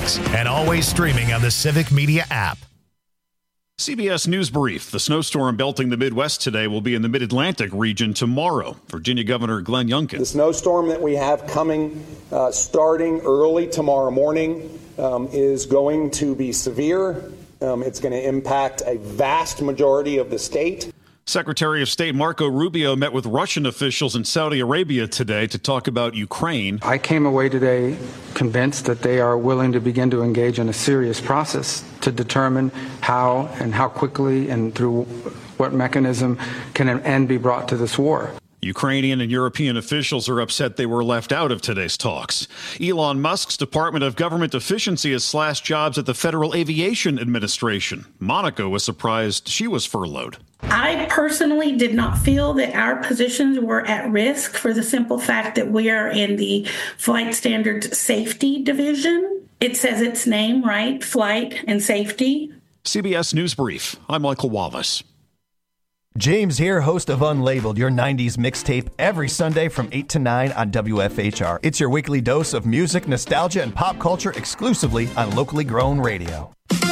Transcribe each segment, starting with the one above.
mornings and always streaming on the Civic Media app. CBS News Brief. The snowstorm belting the Midwest today will be in the Mid-Atlantic region tomorrow. Virginia Governor Glenn Youngkin. The snowstorm that we have coming starting early tomorrow morning is going to be severe. It's going to impact a vast majority of the state. Secretary of State Marco Rubio met with Russian officials in Saudi Arabia today to talk about Ukraine. I came away today convinced that they are willing to begin to engage in a serious process to determine how and how quickly and through what mechanism can an end be brought to this war. Ukrainian and European officials are upset they were left out of today's talks. Elon Musk's Department of Government Efficiency has slashed jobs at the Federal Aviation Administration. Monica was surprised she was furloughed. I personally did not feel that our positions were at risk for the simple fact that we are in the Flight Standards Safety Division. It says its name, right? Flight and safety. CBS News Brief. I'm Michael Wallace. James here, host of Unlabeled, your 90s mixtape, every Sunday from 8 to 9 on WFHR. It's your weekly dose of music, nostalgia, and pop culture exclusively on locally grown radio.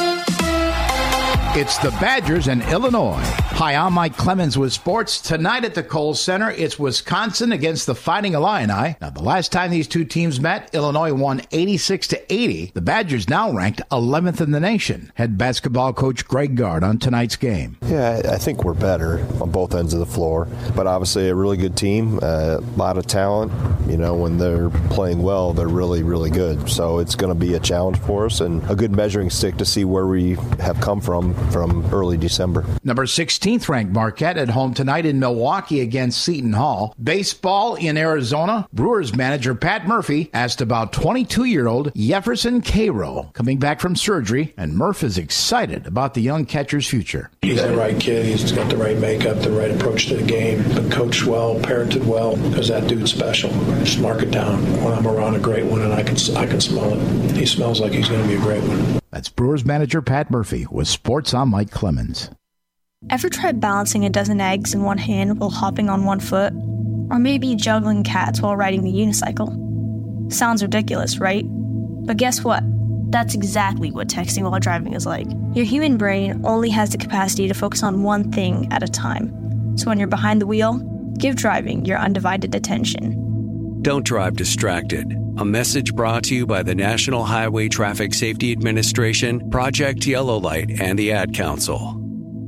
It's the Badgers and Illinois. Hi, I'm Mike Clemens with sports. Tonight at the Kohl Center, it's Wisconsin against the Fighting Illini. Now, the last time these two teams met, Illinois won 86-80. The Badgers now ranked 11th in the nation. Head basketball coach Greg Gard on tonight's game. Yeah, I think we're better on both ends of the floor, but obviously a really good team, a lot of talent. You know, when they're playing well, they're really, really good. So it's going to be a challenge for us and a good measuring stick to see where we have come from early December. Number 16th ranked Marquette at home tonight in Milwaukee against Seton Hall. Baseball in Arizona. Brewers manager Pat Murphy asked about 22-year-old Jefferson Cairo coming back from surgery, and Murph is excited about the young catcher's future. He's the right kid. He's got the right makeup, the right approach to the game. Been coached well, parented well, because that dude's special. Just mark it down. When I'm around a great one and I can smell it. He smells like he's going to be a great one. That's Brewers manager Pat Murphy with Sports. I'm Mike Clemens. Ever tried balancing a dozen eggs in one hand while hopping on one foot? Or maybe juggling cats while riding the unicycle? Sounds ridiculous, right? But guess what? That's exactly what texting while driving is like. Your human brain only has the capacity to focus on one thing at a time. So when you're behind the wheel, give driving your undivided attention. Don't drive distracted. A message brought to you by the National Highway Traffic Safety Administration, Project Yellow Light, and the Ad Council.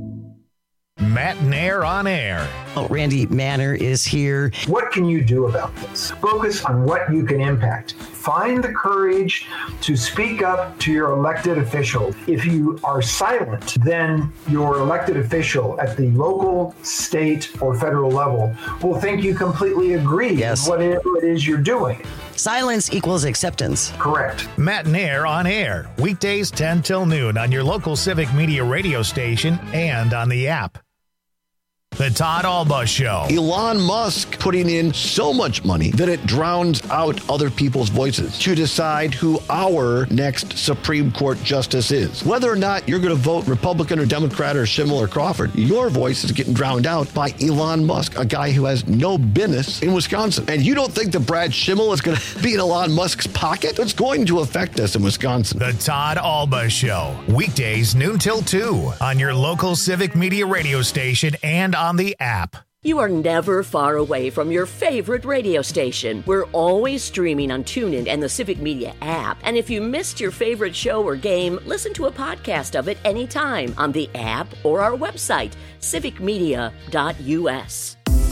Matt Nair on air. Oh, Randy Manor is here. What can you do about this? Focus on what you can impact. Find the courage to speak up to your elected official. If you are silent, then your elected official at the local, state, or federal level will think you completely agree with whatever it is you're doing. Silence equals acceptance. Correct. Matt Nair on air. Weekdays 10 till noon on your local Civic Media radio station and on the app. The Todd Alba Show. Elon Musk putting in so much money that it drowns out other people's voices to decide who our next Supreme Court justice is. Whether or not you're going to vote Republican or Democrat or Schimmel or Crawford, your voice is getting drowned out by Elon Musk, a guy who has no business in Wisconsin. And you don't think that Brad Schimmel is going to be in Elon Musk's pocket? It's going to affect us in Wisconsin. The Todd Alba Show. Weekdays noon till 2 on your local Civic Media radio station and on the app. You are never far away from your favorite radio station. We're always streaming on TuneIn and the Civic Media app. And if you missed your favorite show or game, listen to a podcast of it anytime on the app or our website, civicmedia.us.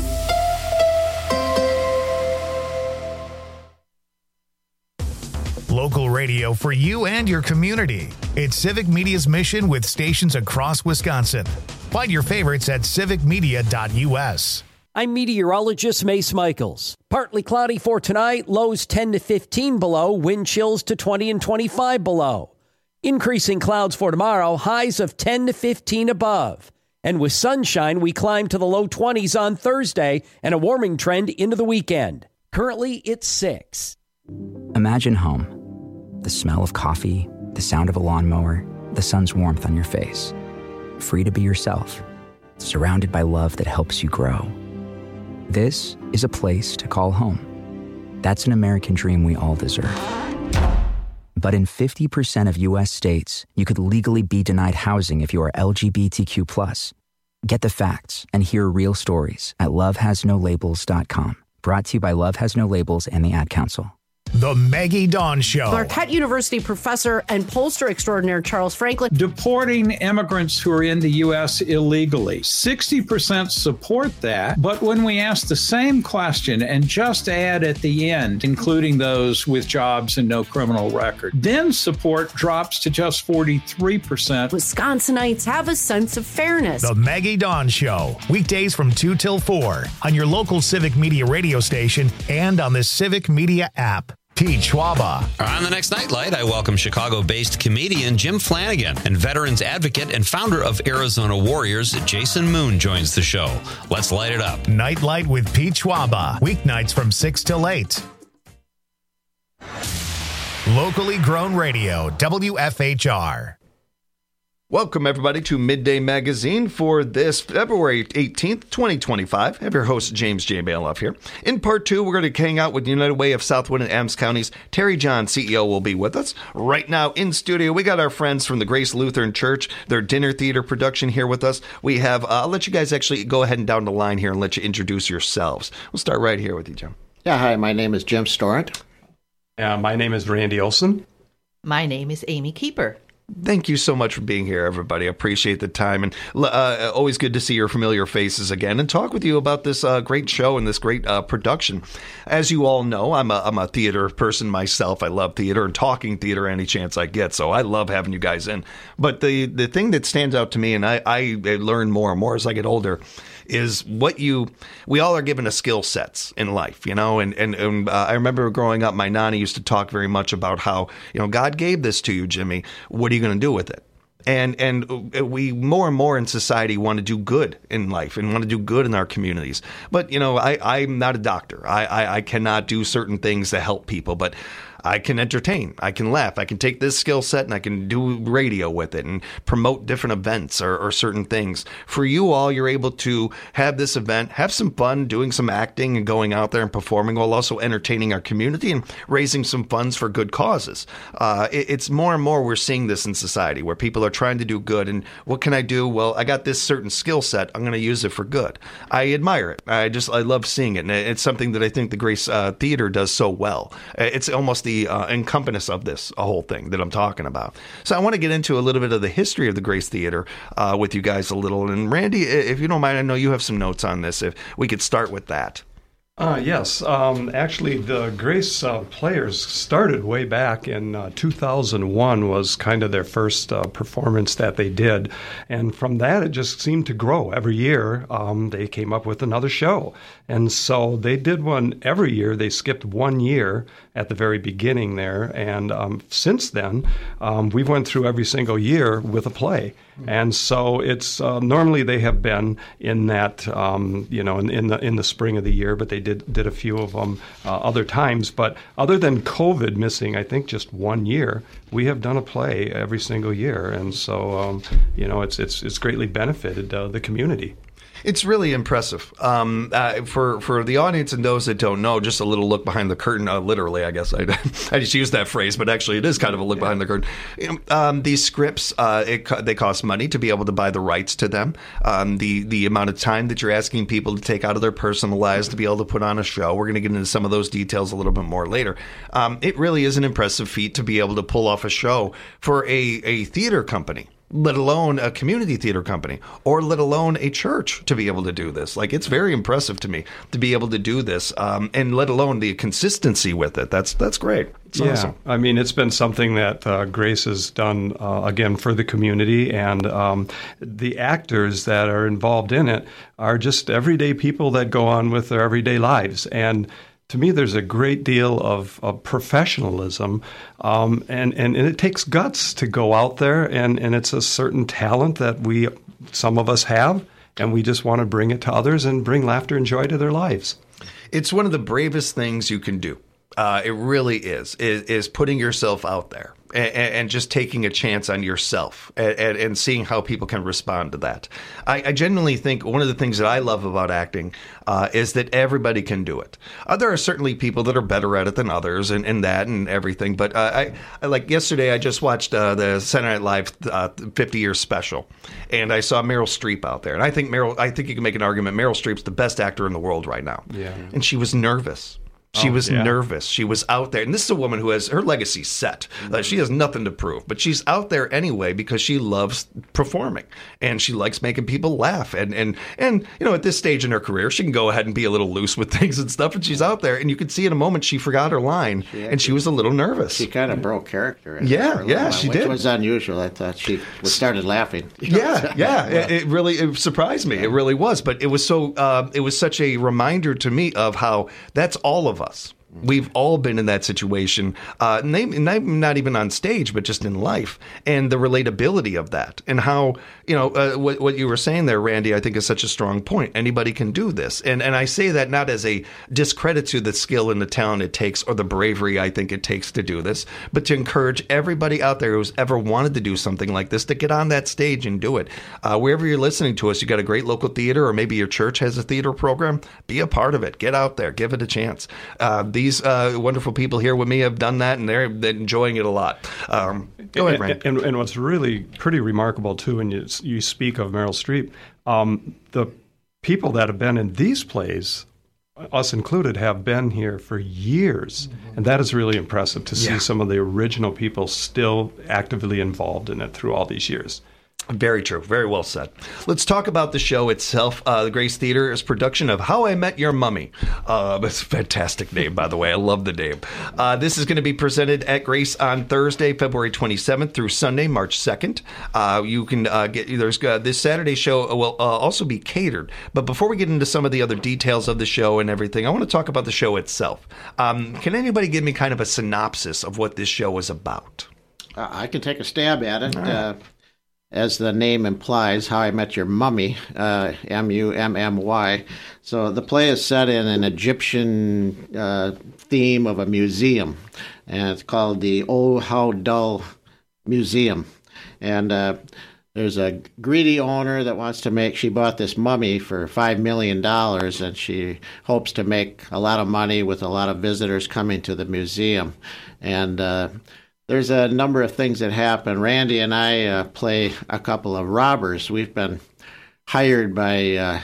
Local radio for you and your community. It's Civic Media's mission with stations across Wisconsin. Find your favorites at civicmedia.us. I'm meteorologist Mace Michaels. Partly cloudy for tonight, lows 10 to 15 below, wind chills to 20 and 25 below. Increasing clouds for tomorrow, highs of 10 to 15 above. And with sunshine, we climb to the low 20s on Thursday and a warming trend into the weekend. Currently, it's 6. Imagine home. The smell of coffee, the sound of a lawnmower, the sun's warmth on your face. Free to be yourself, surrounded by love that helps you grow. This is a place to call home. That's an American dream we all deserve. But in 50% of U.S. states, you could legally be denied housing if you are LGBTQ+. Get the facts and hear real stories at lovehasnolabels.com. Brought to you by Love Has No Labels and the Ad Council. The Maggie Dawn Show. Marquette University professor and pollster extraordinaire Charles Franklin. Deporting immigrants who are in the U.S. illegally. 60% support that. But when we ask the same question and just add at the end, including those with jobs and no criminal record, then support drops to just 43%. Wisconsinites have a sense of fairness. The Maggie Dawn Show. Weekdays from 2 till 4 on your local Civic Media radio station and on the Civic Media app. Pete Schwaba. On the next Nightlight, I welcome Chicago-based comedian Jim Flanagan and veterans advocate and founder of Arizona Warriors, Jason Moon, joins the show. Let's light it up. Nightlight with Pete Schwaba. Weeknights from 6 till 8. Locally grown radio, WFHR. Welcome, everybody, to Midday Magazine for this February 18th, 2025. I have your host, James J. Bailoff here. In part 2, we're going to hang out with United Way of Southwood and Adams Counties. Terry John, CEO, will be with us. Right now, in studio, we got our friends from the Grace Lutheran Church, their dinner theater production here with us. We have, I'll let you guys actually go ahead and down the line here and let you introduce yourselves. We'll start right here with you, Jim. Yeah, hi, my name is Jim Storant. My name is Randy Olson. My name is Amy Keeper. Thank you so much for being here, everybody. I appreciate the time, and always good to see your familiar faces again and talk with you about this great show and this great production. As you all know, I'm a theater person myself. I love theater and talking theater any chance I get, so I love having you guys in. But the thing that stands out to me, and I learn more and more as I get older, is we all are given a skill sets in life, and I remember growing up, my nanny used to talk very much about how, God gave this to you, Jimmy. What are you going to do with it? And we more and more in society want to do good in life and want to do good in our communities. But, I'm not a doctor. I cannot do certain things to help people, but I can entertain, I can laugh, I can take this skill set and I can do radio with it and promote different events or certain things. For you all, you're able to have this event, have some fun doing some acting and going out there and performing while also entertaining our community and raising some funds for good causes. It's more and more we're seeing this in society where people are trying to do good. And what can I do? Well, I got this certain skill set. I'm going to use it for good. I admire it. I love seeing it. And it's something that I think the Grace Theater does so well. It's almost the encompass of this whole thing that I'm talking about. So I want to get into a little bit of the history of the Grace Theater with you guys a little. And Randy, if you don't mind, I know you have some notes on this. If we could start with that. Yes. Actually, the Grace Players started way back in 2001 was kind of their first performance that they did. And from that, it just seemed to grow. Every year, they came up with another show. And so they did one every year. They skipped 1 year at the very beginning there. And since then, we went through every single year with a play. And so it's normally they have been in that, in the spring of the year, but they did a few of them other times. But other than COVID missing, I think just 1 year, we have done a play every single year. And so, it's greatly benefited the community. It's really impressive. For the audience and those that don't know, just a little look behind the curtain, literally, I guess. I just used that phrase, but actually it is kind of a look behind the curtain. These scripts, they cost money to be able to buy the rights to them. The amount of time that you're asking people to take out of their personal lives to be able to put on a show. We're going to get into some of those details a little bit more later. It really is an impressive feat to be able to pull off a show for a theater company, let alone a community theater company, or let alone a church to be able to do this. Like, it's very impressive to me to be able to do this, and let alone the consistency with it. That's great. It's awesome. I mean, it's been something that Grace has done, again, for the community, and the actors that are involved in it are just everyday people that go on with their everyday lives. And to me, there's a great deal of professionalism, and it takes guts to go out there, and it's a certain talent that some of us have, and we just want to bring it to others and bring laughter and joy to their lives. It's one of the bravest things you can do. It really is putting yourself out there and just taking a chance on yourself and seeing how people can respond to that. I genuinely think one of the things that I love about acting is that everybody can do it. There are certainly people that are better at it than others and that and everything. But I like yesterday, I just watched the Saturday Night Live 50 year special, and I saw Meryl Streep out there. And I think you can make an argument Meryl Streep's the best actor in the world right now. Yeah. And she was nervous. She was nervous. She was out there. And this is a woman who has her legacy set. She has nothing to prove. But she's out there anyway because she loves performing. And she likes making people laugh. And at this stage in her career, she can go ahead and be a little loose with things and stuff. And she's out there. And you could see in a moment she forgot her line. And she was a little nervous. She kind of broke character. She did. Which was unusual. I thought she started laughing. It really surprised me. It really was. But it was such a reminder to me of how that's all of us. We've all been in that situation, not even on stage, but just in life, and the relatability of that, and how, what you were saying there, Randy, I think is such a strong point. Anybody can do this. And I say that not as a discredit to the skill and the talent it takes or the bravery I think it takes to do this, but to encourage everybody out there who's ever wanted to do something like this to get on that stage and do it. Wherever you're listening to us, you got a great local theater, or maybe your church has a theater program, be a part of it. Get out there. Give it a chance. These wonderful people here with me have done that, and they're enjoying it a lot. Go ahead, Randy. And what's really pretty remarkable, too, when you speak of Meryl Streep, the people that have been in these plays, us included, have been here for years. And that is really impressive to see some of the original people still actively involved in it through all these years. Very true. Very well said. Let's talk about the show itself. The Grace Theater is production of How I Met Your Mummy. It's a fantastic name, by the way. I love the name. This is going to be presented at Grace on Thursday, February 27th through Sunday, March 2nd. You can this Saturday show will also be catered. But before we get into some of the other details of the show and everything, I want to talk about the show itself. Can anybody give me kind of a synopsis of what this show is about? I can take a stab at it. As the name implies, How I Met Your Mummy, Mummy. So the play is set in an Egyptian theme of a museum, and it's called the Oh How Dull Museum. And there's a greedy owner that wants to she bought this mummy for $5 million, and she hopes to make a lot of money with a lot of visitors coming to the museum. And there's a number of things that happen. Randy and I play a couple of robbers. We've been hired by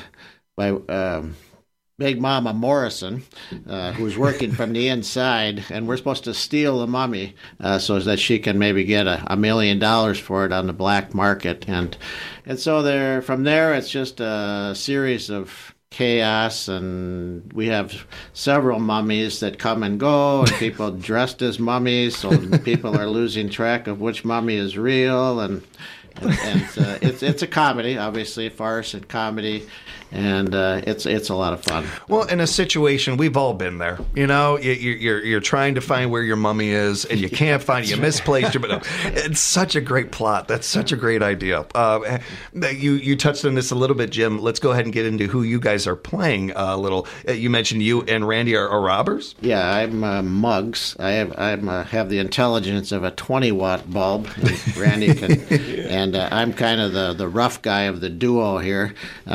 Big Mama Morrison, who's working from the inside, and we're supposed to steal the mummy so that she can maybe get $1 million for it on the black market. And so from there, it's just a series of chaos, and we have several mummies that come and go, and people dressed as mummies, so people are losing track of which mummy is real, and it's a comedy, obviously, farce and comedy, and it's a lot of fun. Well, in a situation, we've all been there. You're trying to find where your mummy is, and you can't find it. You misplaced your. But it's such a great plot. That's such a great idea. You touched on this a little bit, Jim. Let's go ahead and get into who you guys are playing a little. You mentioned you and Randy are robbers. Yeah, I'm Muggs. I have the intelligence of a 20-watt bulb. Randy can. And I'm kind of the rough guy of the duo here,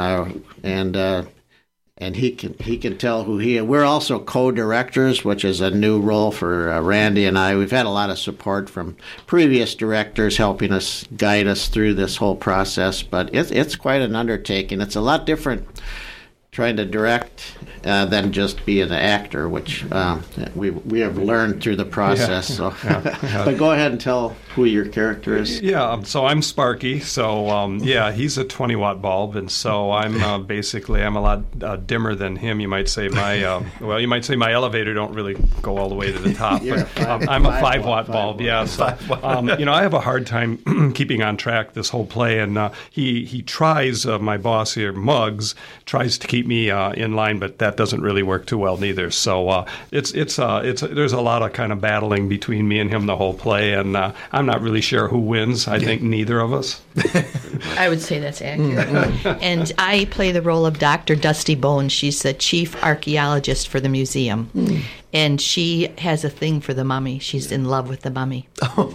and he can tell who he is. We're also co-directors, which is a new role for Randy and I. We've had a lot of support from previous directors helping us, guide us through this whole process, but it's quite an undertaking. It's a lot different trying to direct than just be an actor, which we have learned through the process. Yeah. But go ahead and tell who your character is. Yeah, so I'm Sparky. So he's a 20-watt bulb, and so I'm basically I'm a lot dimmer than him. You might say my elevator don't really go all the way to the top, but I'm a 5-watt bulb. Yeah, so I have a hard time keeping on track this whole play, and he tries. My boss here, Muggs, tries to keep me in line, but that doesn't really work too well neither. So it's there's a lot of kind of battling between me and him the whole play, and I'm not really sure who wins. I think neither of us. I would say that's accurate. And I play the role of Dr. Dusty Bones. She's the chief archaeologist for the museum. And she has a thing for the mummy. She's in love with the mummy.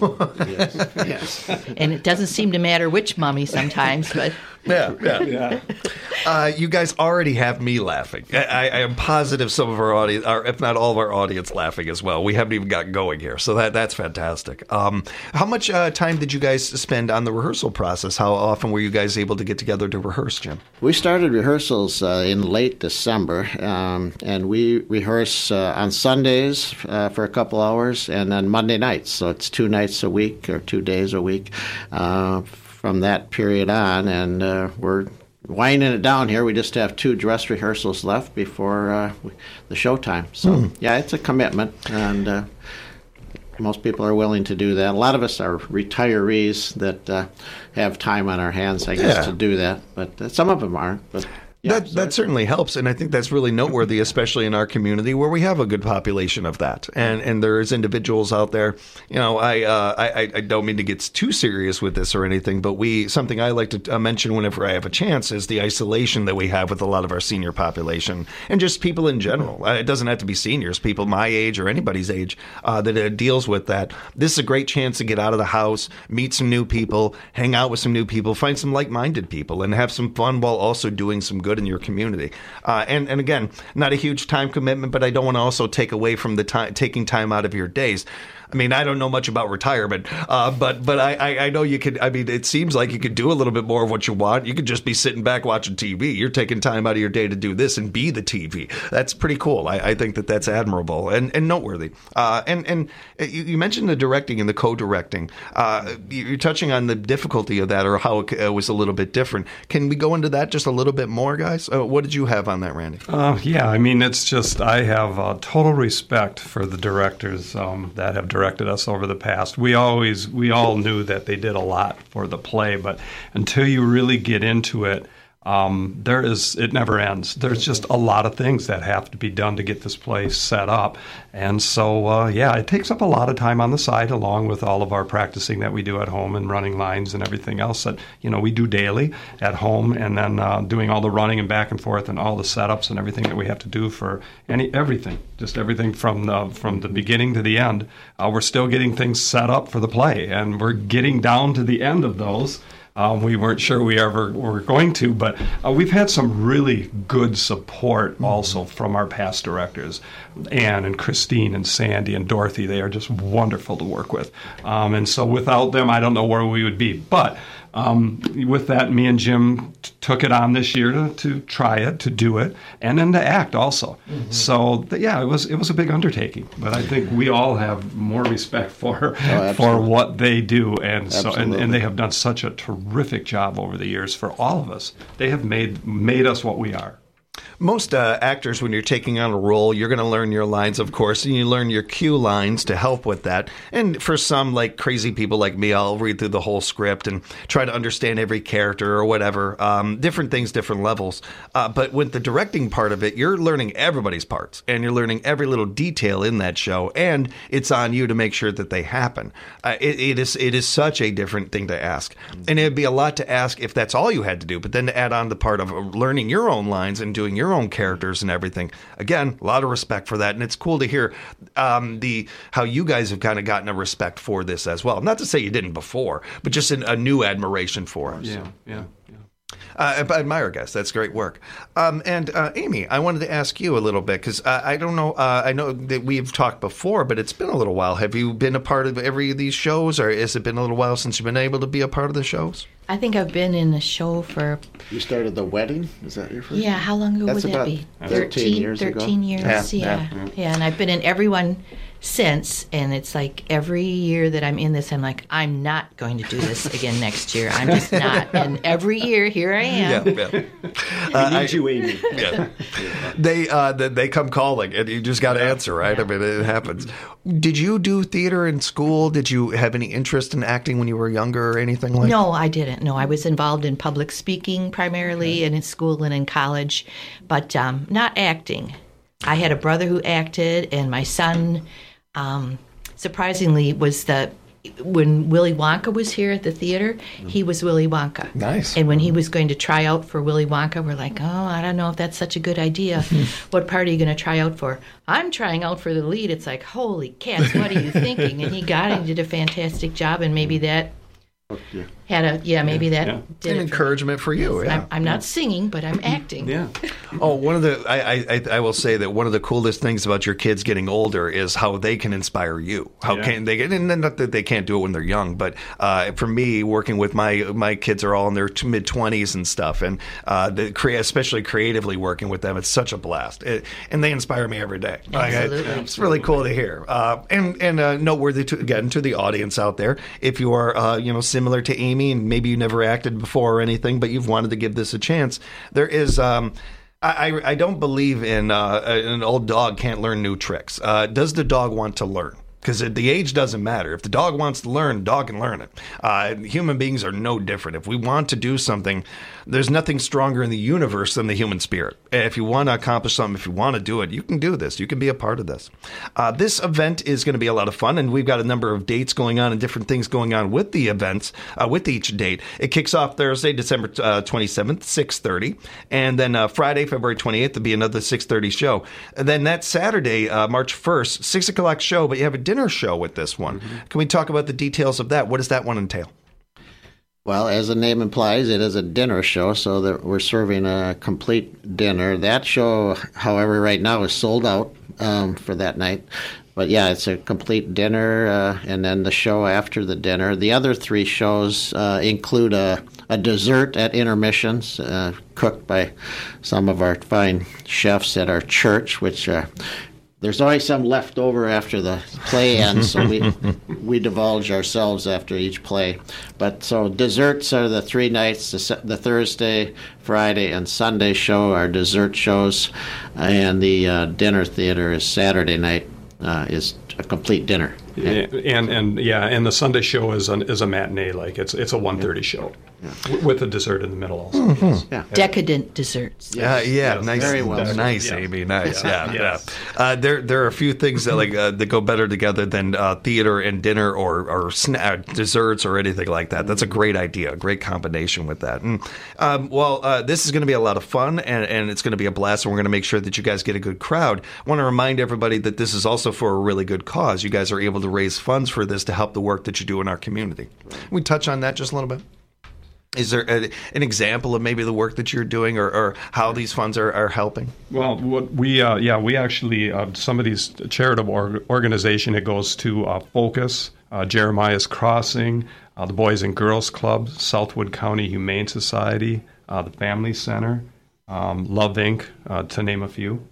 Yes. And it doesn't seem to matter which mummy sometimes, but... Yeah. You guys already have me laughing. I am positive some of our audience, or if not all of our audience, laughing as well. We haven't even gotten going here, so that's fantastic. How much time did you guys spend on the rehearsal process? How often were you guys able to get together to rehearse, Jim? We started rehearsals in late December, and we rehearse on Sundays for a couple hours, and then Monday nights. So it's 2 nights a week or 2 days a week from that period on, and we're winding it down here. We just have 2 dress rehearsals left before the showtime. So, yeah, it's a commitment, and most people are willing to do that. A lot of us are retirees that have time on our hands, I guess, to do that. But some of them aren't. But yeah, that certainly helps, and I think that's really noteworthy, especially in our community where we have a good population of that. And there's individuals out there. You know, I don't mean to get too serious with this or anything, but something I like to mention whenever I have a chance is the isolation that we have with a lot of our senior population and just people in general. It doesn't have to be seniors, people my age or anybody's age that deals with that. This is a great chance to get out of the house, meet some new people, hang out with some new people, find some like-minded people, and have some fun while also doing some good in your community. And again, not a huge time commitment, but I don't want to also take away from the taking time out of your days. I mean, I don't know much about retirement, but I know you could. I mean, it seems like you could do a little bit more of what you want. You could just be sitting back watching TV. You're taking time out of your day to do this and be the TV. That's pretty cool. I think that's admirable and noteworthy. And you mentioned the directing and the co-directing. You're touching on the difficulty of that, or how it was a little bit different. Can we go into that just a little bit more, guys? What did you have on that, Randy? Yeah, I mean, it's just I have total respect for the directors that have directed us over the past. We all knew that they did a lot for the play, but until you really get into it, it never ends. There's just a lot of things that have to be done to get this play set up. And so, it takes up a lot of time on the side, along with all of our practicing that we do at home and running lines and everything else that, we do daily at home, and then doing all the running and back and forth and all the setups and everything that we have to do for everything from the beginning to the end. We're still getting things set up for the play, and we're getting down to the end of those. We weren't sure we ever were going to, but we've had some really good support also from our past directors, Ann and Christine and Sandy and Dorothy. They are just wonderful to work with. And so without them, I don't know where we would be. But with that, me and Jim took it on this year to try it, to do it, and then to act also. Mm-hmm. So, it was a big undertaking. But I think we all have more respect for what they do, and so and they have done such a terrific job over the years for all of us. They have made us what we are. Most actors, when you're taking on a role, you're going to learn your lines, of course, and you learn your cue lines to help with that. And for some, like crazy people like me, I'll read through the whole script and try to understand every character or whatever. Different things, different levels. But with the directing part of it, you're learning everybody's parts, and you're learning every little detail in that show, and it's on you to make sure that they happen. It is such a different thing to ask. And it'd be a lot to ask if that's all you had to do, but then to add on the part of learning your own lines and doing your own characters and everything. Again, a lot of respect for that, and it's cool to hear how you guys have kind of gotten a respect for this as well. Not to say you didn't before, but just a new admiration for us. Yeah. I admire, guys. That's great work. And Amy, I wanted to ask you a little bit, because I don't know. I know that we've talked before, but it's been a little while. Have you been a part of every of these shows, or has it been a little while since you've been able to be a part of the shows? I think I've been in the show for... You started The Wedding? Is that your first? Yeah, how long ago would that be? 13 years ago. 13 years, yeah, and I've been in everyone since, and it's like every year that I'm in this, I'm like, I'm not going to do this again next year. I'm just not. And every year, here I am. We need you, Amy. Yeah. They come calling, and you just got to answer, right? I mean, it happens. Did you do theater in school? Did you have any interest in acting when you were younger or anything like that? No, I didn't. No, I was involved in public speaking primarily, and in school and in college, but not acting. I had a brother who acted, and my son, surprisingly, was the when Willy Wonka was here at the theater, he was Willy Wonka. Nice. And when he was going to try out for Willy Wonka, we're like, oh, I don't know if that's such a good idea. What part are you going to try out for? I'm trying out for the lead. It's like, holy cats, what are you thinking? And he did a fantastic job, and maybe that had maybe that did an encouragement for you. Yeah. I'm not singing, but I'm acting. Yeah. Oh, one of the I will say that one of the coolest things about your kids getting older is how they can inspire you. How can they get? And not that they can't do it when they're young, but for me, working with my kids are all in their mid-20s and stuff, and especially creatively working with them, it's such a blast. And they inspire me every day. Absolutely. It's really cool to hear. And noteworthy to the audience out there, if you are similar to Amy, and maybe you never acted before or anything, but you've wanted to give this a chance, there is I don't believe in an old dog can't learn new tricks. Does the dog want to learn? Because the age doesn't matter. If the dog wants to learn, the dog can learn it. Human beings are no different. If we want to do something, there's nothing stronger in the universe than the human spirit. If you want to accomplish something, if you want to do it, you can do this. You can be a part of this. This event is going to be a lot of fun, and we've got a number of dates going on and different things going on with the events, with each date. It kicks off Thursday, December 27th, 6:30, and then Friday, February 28th, will be another 6:30 show. And then that Saturday, March 1st, 6 o'clock show, but you have a dinner show with this one. Can we talk about the details of that? What does that one entail? Well, as the name implies, it is a dinner show, so that we're serving a complete dinner. That show, however, right now is sold out for that night. But yeah, it's a complete dinner, and then the show after the dinner. The other three shows include a dessert at intermissions, cooked by some of our fine chefs at our church, which there's always some left over after the play ends, so we divulge ourselves after each play. But so desserts are the 3 nights, the Thursday, Friday, and Sunday show are dessert shows, and the dinner theater is Saturday night, is a complete dinner. And the Sunday show is a matinee, like it's a 1:30 show with a dessert in the middle also. Mm-hmm. Yeah. Decadent desserts. Nice, very well. Nice, Amy, nice. Yes. There are a few things that that go better together than theater and dinner or desserts or anything like that. That's a great idea, a great combination with that. And this is going to be a lot of fun, and it's going to be a blast, and we're going to make sure that you guys get a good crowd. I want to remind everybody that this is also for a really good cause. You guys are able to raise funds for this to help the work that you do in our community. Can we touch on that just a little bit? Is there an example of maybe the work that you're doing or how these funds are helping? Well, what we actually, some of these charitable organization, it goes to Focus, Jeremiah's Crossing, the Boys and Girls Club, Southwood County Humane Society, the Family Center, Love Inc., to name a few.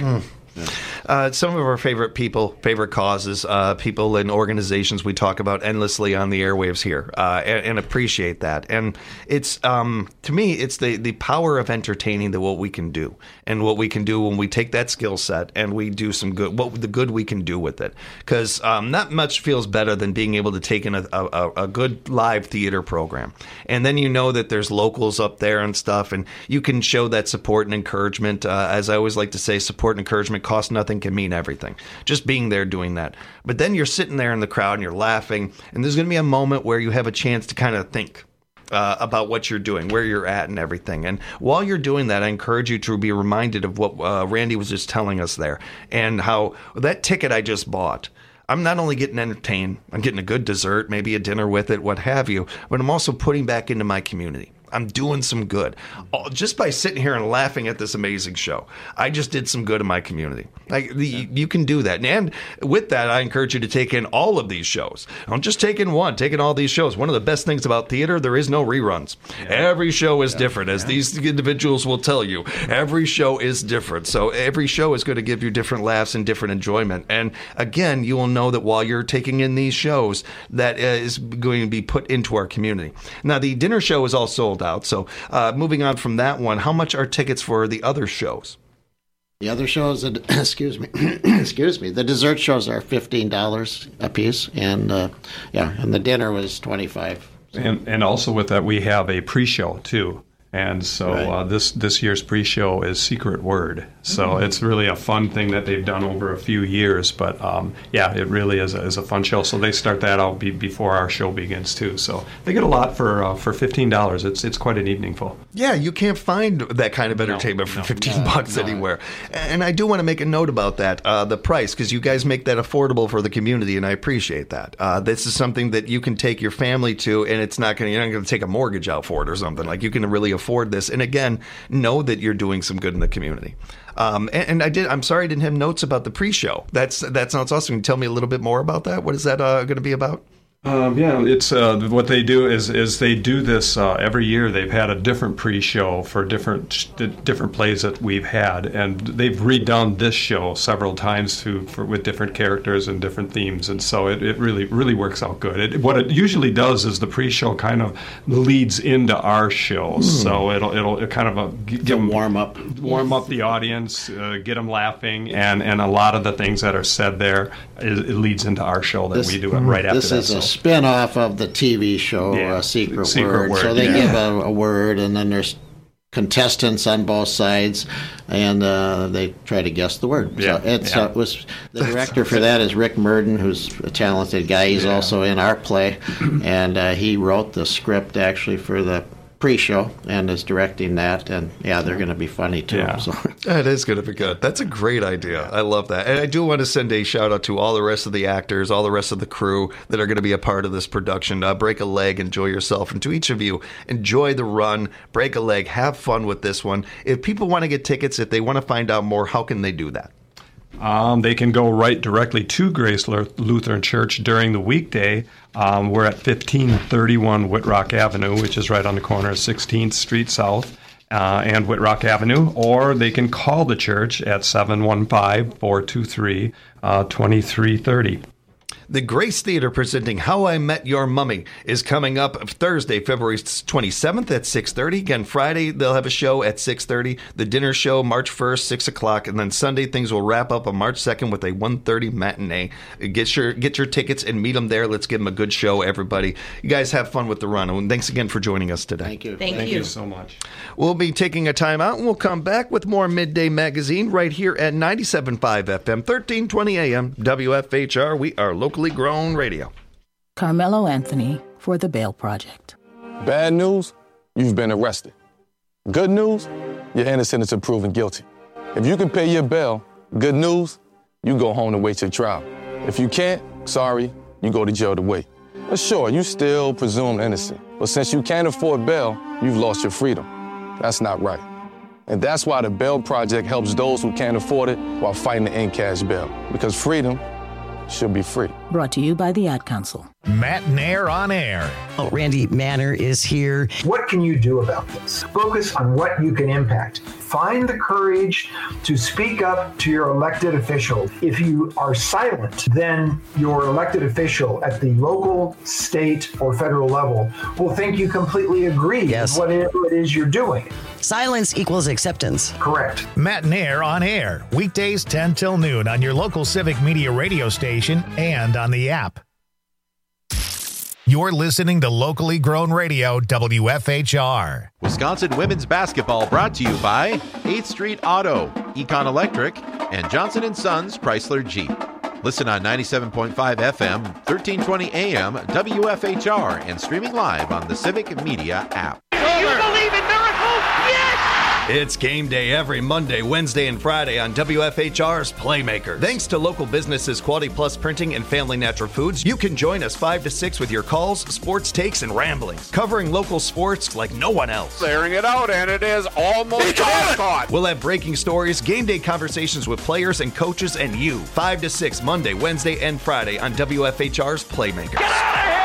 Some of our favorite causes, people and organizations we talk about endlessly on the airwaves here, and appreciate that. And it's, to me, it's the power of entertaining what we can do, and what we can do when we take that skill set and we do some good, the good we can do with it. Because not much feels better than being able to take in a good live theater program. And then you know that there's locals up there and stuff, and you can show that support and encouragement. As I always like to say, support and encouragement costs nothing, can mean everything. Just being there doing that. But then you're sitting there in the crowd and you're laughing, and there's going to be a moment where you have a chance to kind of think about what you're doing, where you're at and everything. And while you're doing that, I encourage you to be reminded of what Randy was just telling us there, and how that ticket I just bought, I'm not only getting entertained, I'm getting a good dessert, maybe a dinner with it, what have you, but I'm also putting back into my community. I'm doing some good. Just by sitting here and laughing at this amazing show, I just did some good in my community. You can do that. And with that, I encourage you to take in all of these shows. Don't just take in one. Take in all these shows. One of the best things about theater, there is no reruns. Every show is different, as these individuals will tell you. Every show is different. So every show is going to give you different laughs and different enjoyment. And again, you will know that while you're taking in these shows, that is going to be put into our community. Now, the dinner show is all sold out. So moving on from that one, how much are tickets for the other shows? The other shows, excuse me, the dessert shows are $15 a piece, and the dinner was $25. And also with that, we have a pre-show too. And so this year's pre-show is Secret Word. So it's really a fun thing that they've done over a few years. But it really is a fun show. So they start that out before our show begins too. So they get a lot for $15. It's quite an evening full. Yeah, you can't find that kind of entertainment for $15 anywhere. And I do want to make a note about that, the price, because you guys make that affordable for the community, and I appreciate that. This is something that you can take your family to, and you're not going to take a mortgage out for it or something. Like, you can really afford this, and again, know that you're doing some good in the community. I'm sorry I didn't have notes about the pre-show. That sounds awesome. Can you tell me a little bit more about that? What is that going to be about? It's what they do is they do this every year. They've had a different pre-show for different plays that we've had, and they've redone this show several times with different characters and different themes, and so it really works out good. What it usually does is the pre-show kind of leads into our shows, so it'll kind of give them warm up the audience, get them laughing, and a lot of the things that are said there it leads into our show that we do right after that. This is a spin-off of the TV show Secret Word. So they give a word, and then there's contestants on both sides, and they try to guess the word. So it was the director for that is Rick Murden, who's a talented guy. He's also in our play, and he wrote the script actually for the pre-show and is directing that, and they're going to be funny too. So. It is going to be good. That's a great idea. I love that. And I do want to send a shout out to all the rest of the actors, all the rest of the crew that are going to be a part of this production. Break a leg, enjoy yourself. And to each of you, enjoy the run, break a leg, have fun with this one. If people want to get tickets, if they want to find out more, how can they do that? They can go right directly to Grace Lutheran Church during the weekday. We're at 1531 Whitrock Avenue, which is right on the corner of 16th Street South and Whitrock Avenue, or they can call the church at 715-423-2330. The Grace Theater presenting How I Met Your Mummy is coming up Thursday, February 27th at 6:30. Again, Friday, they'll have a show at 6:30. The dinner show, March 1st, 6 o'clock. And then Sunday, things will wrap up on March 2nd with a 1:30 matinee. Get your tickets and meet them there. Let's give them a good show, everybody. You guys have fun with the run. And thanks again for joining us today. Thank you. Thank you so much. We'll be taking a time out, and we'll come back with more Midday Magazine right here at 97.5 FM, 1320 AM, WFHR. We are locally grown radio. Carmelo Anthony for the Bail Project. Bad news, you've been arrested. Good news, you're innocent until proven guilty. If you can pay your bail, good news, you go home to wait your trial. If you can't, sorry, you go to jail to wait. But sure, you still presumed innocent. But since you can't afford bail, you've lost your freedom. That's not right. And that's why the Bail Project helps those who can't afford it while fighting to end cash bail. Because freedom should be free. Brought to you by the Ad Council. Matt Nair on air. Randy Manner is here. What can you do about this? Focus on what you can impact. Find the courage to speak up to your elected official. If you are silent, then your elected official at the local, state, or federal level will think you completely agree with whatever it is you're doing. Silence equals acceptance. Correct. Matt Nair on air. Weekdays 10 till noon on your local Civic Media radio station and on the app. You're listening to locally grown radio, WFHR. Wisconsin women's basketball brought to you by 8th Street Auto, Econ Electric, and Johnson & Sons Chrysler Jeep. Listen on 97.5 FM, 1320 AM, WFHR, and streaming live on the Civic Media app. Do you believe in miracles? Yes! It's game day every Monday, Wednesday, and Friday on WFHR's Playmakers. Thanks to local businesses Quality Plus Printing and Family Natural Foods, you can join us 5 to 6 with your calls, sports takes, and ramblings, covering local sports like no one else. Clearing it out, and it is almost caught. We'll have breaking stories, game day conversations with players and coaches, and you. 5 to 6 Monday, Wednesday, and Friday on WFHR's Playmakers. Get out of here!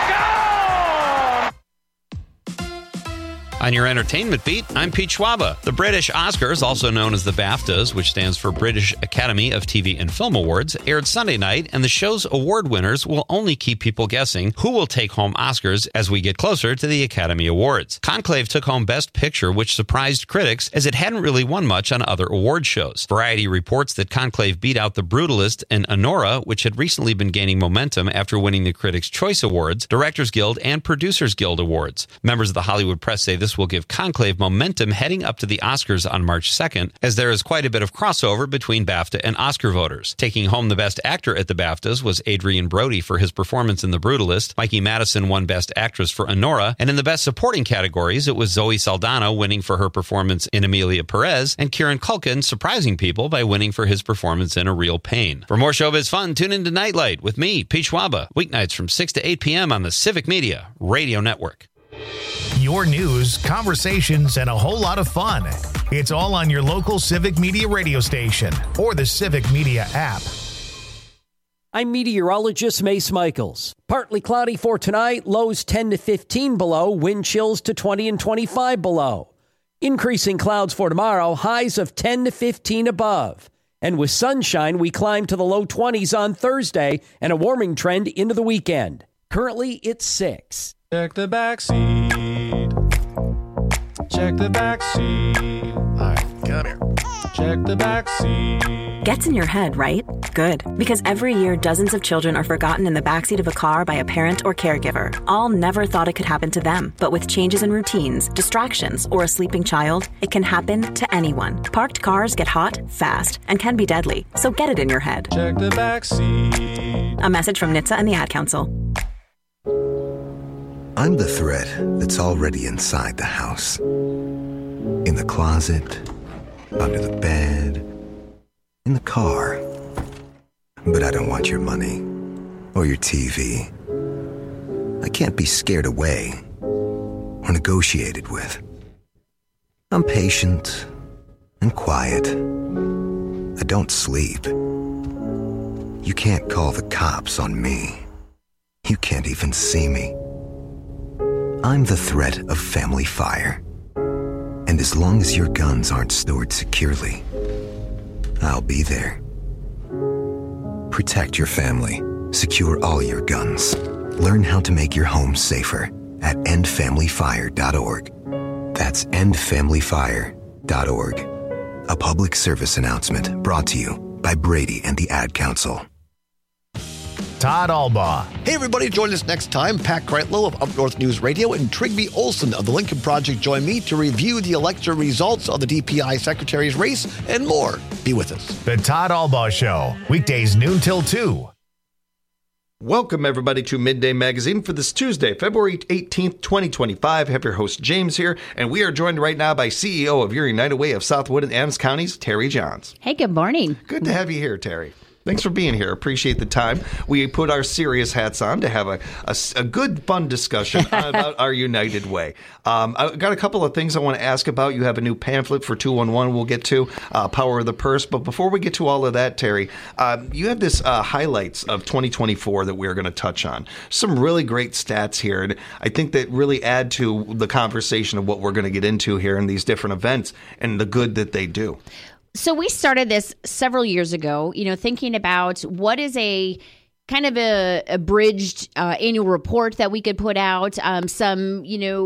On your entertainment beat, I'm Pete Schwaba. The British Oscars, also known as the BAFTAs, which stands for British Academy of TV and Film Awards, aired Sunday night, and the show's award winners will only keep people guessing who will take home Oscars as we get closer to the Academy Awards. Conclave took home Best Picture, which surprised critics as it hadn't really won much on other award shows. Variety reports that Conclave beat out The Brutalist and Anora, which had recently been gaining momentum after winning the Critics' Choice Awards, Directors Guild, and Producers Guild Awards. Members of the Hollywood press say this This will give Conclave momentum heading up to the Oscars on March 2nd, as there is quite a bit of crossover between BAFTA and Oscar voters. Taking home the Best Actor at the BAFTAs was Adrian Brody for his performance in The Brutalist. Mikey Madison won Best Actress for Honora, and in the Best Supporting categories, it was Zoe Saldana winning for her performance in Emilia Perez, and Kieran Culkin surprising people by winning for his performance in A Real Pain. For more showbiz fun, tune into Nightlight with me, Pete Schwaba, weeknights from 6 to 8 p.m. on the Civic Media Radio Network. Your news, conversations, and a whole lot of fun. It's all on your local Civic Media radio station or the Civic Media app. I'm meteorologist Mace Michaels. Partly cloudy for tonight, lows 10 to 15 below, wind chills to 20 and 25 below. Increasing clouds for tomorrow, highs of 10 to 15 above. And with sunshine, we climb to the low 20s on Thursday and a warming trend into the weekend. Currently, it's 6. Check the back seat. Check the back seat. All right, come here. Check the back seat. Gets in your head, right? Good. Because every year, dozens of children are forgotten in the backseat of a car by a parent or caregiver. All never thought it could happen to them. But with changes in routines, distractions, or a sleeping child, it can happen to anyone. Parked cars get hot, fast, and can be deadly. So get it in your head. Check the back seat. A message from NHTSA and the Ad Council. I'm the threat that's already inside the house. In the closet, under the bed, in the car. But I don't want your money or your TV. I can't be scared away or negotiated with. I'm patient and quiet. I don't sleep. You can't call the cops on me. You can't even see me. I'm the threat of family fire. And as long as your guns aren't stored securely, I'll be there. Protect your family. Secure all your guns. Learn how to make your home safer at endfamilyfire.org. That's endfamilyfire.org. A public service announcement brought to you by Brady and the Ad Council. Todd Albaugh. Hey, everybody, join us next time. Pat Kreitlow of Up North News Radio and Trigby Olson of the Lincoln Project join me to review the election results of the DPI Secretary's race and more. Be with us. The Todd Albaugh Show, weekdays noon till 2. Welcome, everybody, to Midday Magazine for this Tuesday, February 18th, 2025. I have your host, James, here, and we are joined right now by CEO of Your United Way of Southwood and Adams Counties, Terry Johns. Hey, good morning. Good to have you here, Terry. Thanks for being here. Appreciate the time. We put our serious hats on to have a good, fun discussion about our United Way. I've got a couple of things I want to ask about. You have a new pamphlet for 211 we'll get to, Power of the Purse. But before we get to all of that, Terry, you have this highlights of 2024 that we're going to touch on. Some really great stats here. And I think that really add to the conversation of what we're going to get into here in these different events and the good that they do. So we started this several years ago, thinking about what is a kind of a abridged annual report that we could put out, some,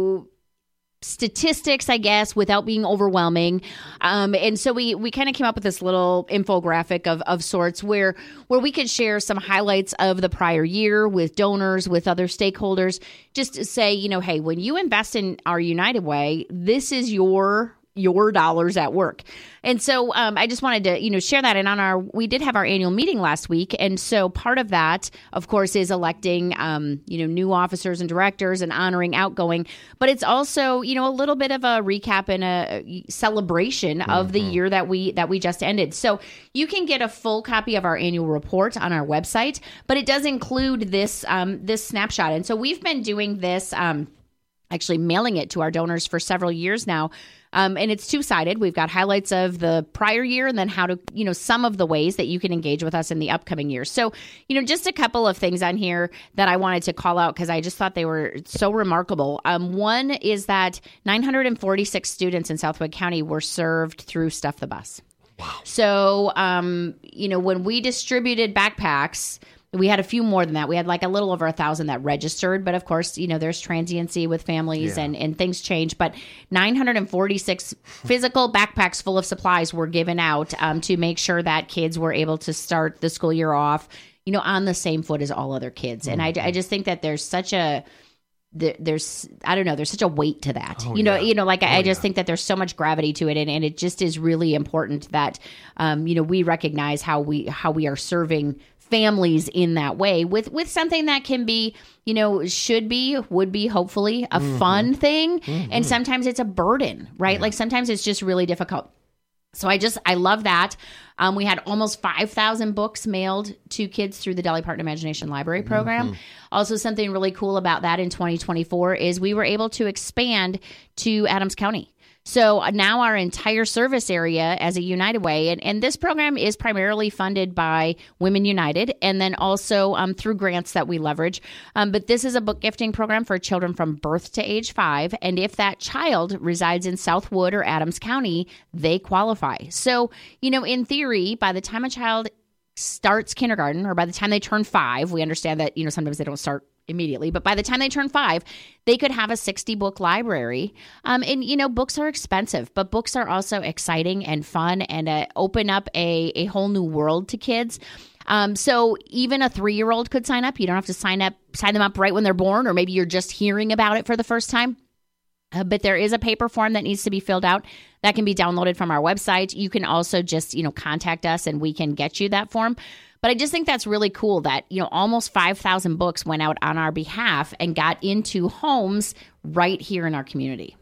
statistics, I guess, without being overwhelming. And so we kind of came up with this little infographic of sorts where we could share some highlights of the prior year with donors, with other stakeholders, just to say, hey, when you invest in our United Way, this is your dollars at work. And so I just wanted to, share that. And we did have our annual meeting last week. And so part of that, of course, is electing, new officers and directors and honoring outgoing. But it's also, a little bit of a recap and a celebration of the year that we just ended. So you can get a full copy of our annual report on our website, but it does include this snapshot. And so we've been doing this, actually mailing it to our donors for several years now. And it's two-sided. We've got highlights of the prior year and then how to, some of the ways that you can engage with us in the upcoming year. So, just a couple of things on here that I wanted to call out because I just thought they were so remarkable. One is that 946 students in Southwood County were served through Stuff the Bus. Wow. So, when we distributed backpacks, we had a few more than that. We had like a little over 1,000 that registered. But of course, there's transiency with families and things change. But 946 physical backpacks full of supplies were given out to make sure that kids were able to start the school year off, on the same foot as all other kids. And I just think that there's such a there's I don't know, there's such a weight to that. Oh, I just think that there's so much gravity to it, and it just is really important that we recognize how we are serving families in that way with something that can be, would be hopefully a fun thing. And sometimes it's a burden, right? Like sometimes it's just really difficult. So I love that. We had almost 5,000 books mailed to kids through the Dolly Parton Imagination Library program. Also, something really cool about that in 2024 is we were able to expand to Adams County. So now our entire service area as a United Way, and this program is primarily funded by Women United and then also through grants that we leverage. But this is a book gifting program for children from birth to age 5. And if that child resides in Southwood or Adams County, they qualify. So, in theory, by the time a child starts kindergarten or by the time they turn 5, we understand that, sometimes they don't start immediately, but by the time they turn 5, they could have a 60-book library. And books are expensive, but books are also exciting and fun and open up a whole new world to kids. So even a 3-year-old could sign up. You don't have to sign them up right when they're born, or maybe you're just hearing about it for the first time. But there is a paper form that needs to be filled out that can be downloaded from our website. You can also just, contact us and we can get you that form. But I just think that's really cool that, almost 5,000 books went out on our behalf and got into homes right here in our community.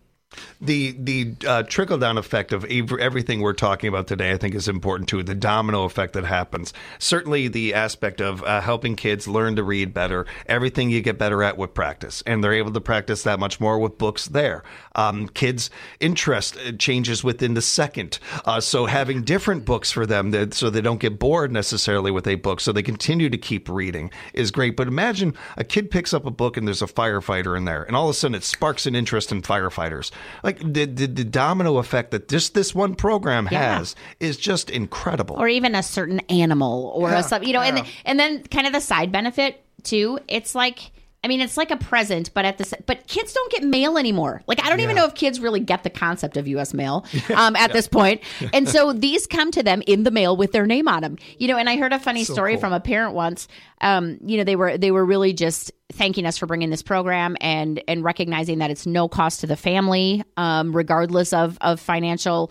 The trickle-down effect of everything we're talking about today, I think, is important, too. The domino effect that happens. Certainly the aspect of helping kids learn to read better. Everything you get better at with practice. And they're able to practice that much more with books there. Kids' interest changes within the second. So having different books for them so they don't get bored necessarily with a book, so they continue to keep reading, is great. But imagine a kid picks up a book and there's a firefighter in there. And all of a sudden it sparks an interest in firefighters. Like the domino effect that just this one program has is just incredible. Or even a certain animal or and then kind of the side benefit too. It's like, it's like a present, but kids don't get mail anymore. Like, I don't even know if kids really get the concept of U.S. mail at this point. And so these come to them in the mail with their name on them. And I heard a funny story from a parent once. They were really just thanking us for bringing this program and recognizing that it's no cost to the family, regardless of financial,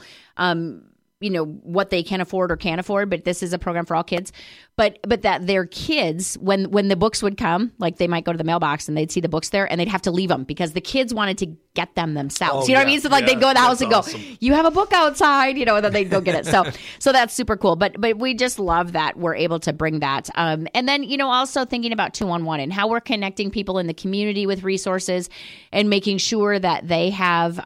what they can afford or can't afford. But this is a program for all kids. But that their kids, when the books would come, like they might go to the mailbox and they'd see the books there and they'd have to leave them because the kids wanted to get them themselves. You know what I mean? So they'd go to the house and go, you have a book outside, and then they'd go get it. So that's super cool. But we just love that we're able to bring that. And then, also thinking about 211 and how we're connecting people in the community with resources and making sure that they have,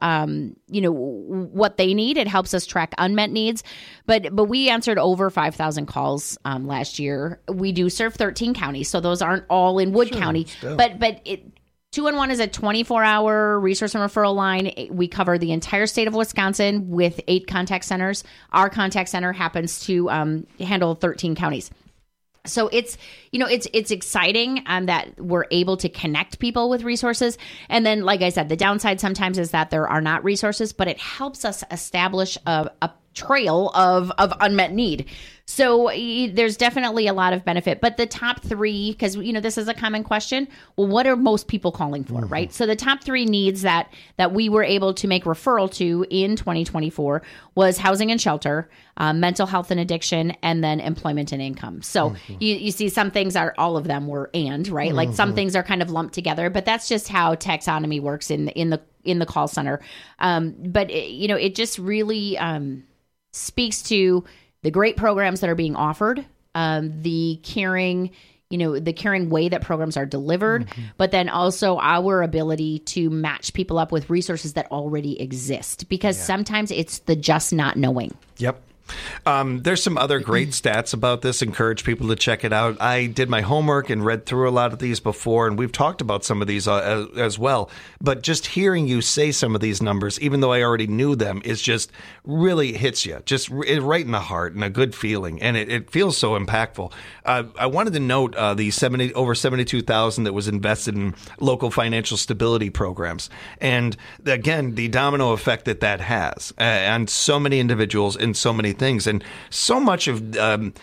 what they need. It helps us track unmet needs. But we answered over 5,000 calls last year. We do serve 13 counties, so those aren't all in Wood County. Still. But 211 is a 24-hour resource and referral line. We cover the entire state of Wisconsin with 8 contact centers. Our contact center happens to handle 13 counties. So it's exciting that we're able to connect people with resources. And then, like I said, the downside sometimes is that there are not resources, but it helps us establish a trail of unmet need. So there's definitely a lot of benefit. But the top 3, because, this is a common question. Well, what are most people calling for, right? So the top 3 needs that we were able to make referral to in 2024 was housing and shelter, mental health and addiction, and then employment and income. So you see some things are, all of them were right? Like some things are kind of lumped together, but that's just how taxonomy works in the call center. But it just really speaks to the great programs that are being offered, the caring way that programs are delivered, but then also our ability to match people up with resources that already exist, because sometimes it's the just not knowing. Yep. There's some other great stats about this. Encourage people to check it out. I did my homework and read through a lot of these before, and we've talked about some of these as well. But just hearing you say some of these numbers, even though I already knew them, is just really hits you, just right in the heart, and a good feeling. And it feels so impactful. I wanted to note the over 72,000 that was invested in local financial stability programs. And again, the domino effect that has on so many individuals and so many things. And so much of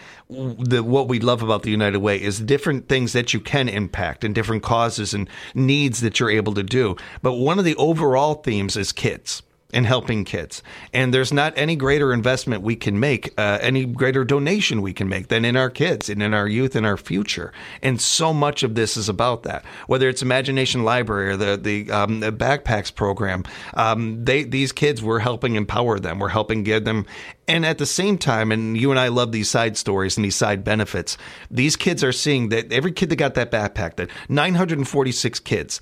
what we love about the United Way is different things that you can impact and different causes and needs that you're able to do. But one of the overall themes is kids and helping kids. And there's not any greater investment we can make, any greater donation we can make than in our kids and in our youth and our future. And so much of this is about that. Whether it's Imagination Library or the Backpacks program, these kids, we're helping empower them. We're helping give them. And at the same time, and you and I love these side stories and these side benefits, these kids are seeing that every kid that got that backpack, that 946 kids,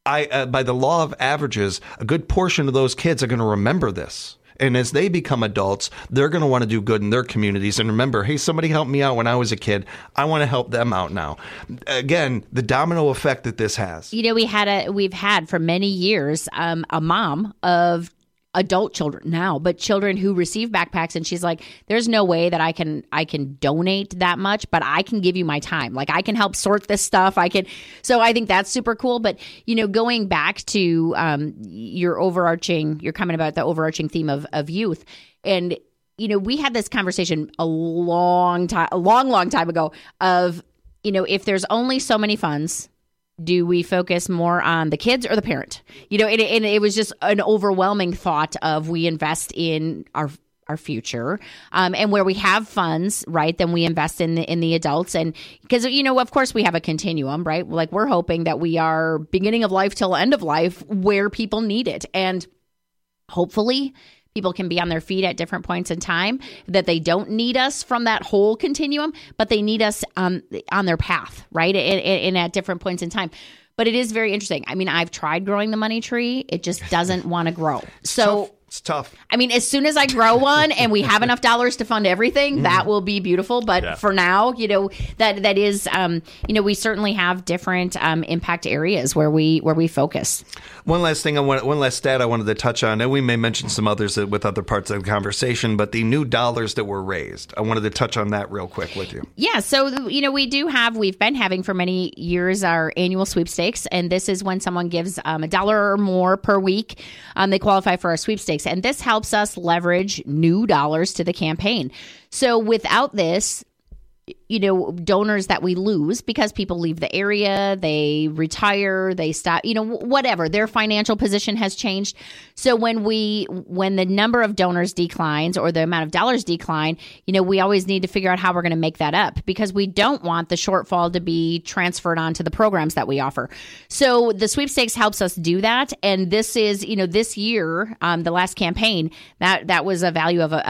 by the law of averages, a good portion of those kids are going to remember this. And as they become adults, they're going to want to do good in their communities and remember, hey, somebody helped me out when I was a kid. I want to help them out now. Again, the domino effect that this has. You know, we've had for many years a mom of adult children now, but children who receive backpacks, and she's like, there's no way that I can donate that much, but I can give you my time. Like, I can help sort this stuff. So I think that's super cool. But, you know, going back to you're coming about the overarching theme of youth. And, you know, we had this conversation a long time ago of, you know, if there's only so many funds, do we focus more on the kids or the parent? You know, and it was just an overwhelming thought of we invest in our future, and where we have funds, right, then we invest in the adults. And because, you know, of course we have a continuum, right? Like, we're hoping that we are beginning of life till end of life where people need it. And hopefully people can be on their feet at different points in time, that they don't need us from that whole continuum, but they need us on their path, right? And at different points in time. But it is very interesting. I mean, I've tried growing the money tree. It just doesn't want to grow. So it's tough. I mean, as soon as I grow one and we have enough dollars to fund everything, that will be beautiful. But for now, you know, that is, you know, we certainly have different impact areas where we focus. One last stat I wanted to touch on, and we may mention some others with other parts of the conversation, but the new dollars that were raised, I wanted to touch on that real quick with you. Yeah, so, you know, we've been having for many years our annual sweepstakes, and this is when someone gives $1 or more per week, they qualify for our sweepstakes, and this helps us leverage new dollars to the campaign. So without this, you know, donors that we lose because people leave the area, they retire, they stop, you know, whatever, their financial position has changed. So when the number of donors declines or the amount of dollars decline, you know, we always need to figure out how we're going to make that up, because we don't want the shortfall to be transferred onto the programs that we offer. So the sweepstakes helps us do that. And this is, you know, this year, the last campaign, that was a value of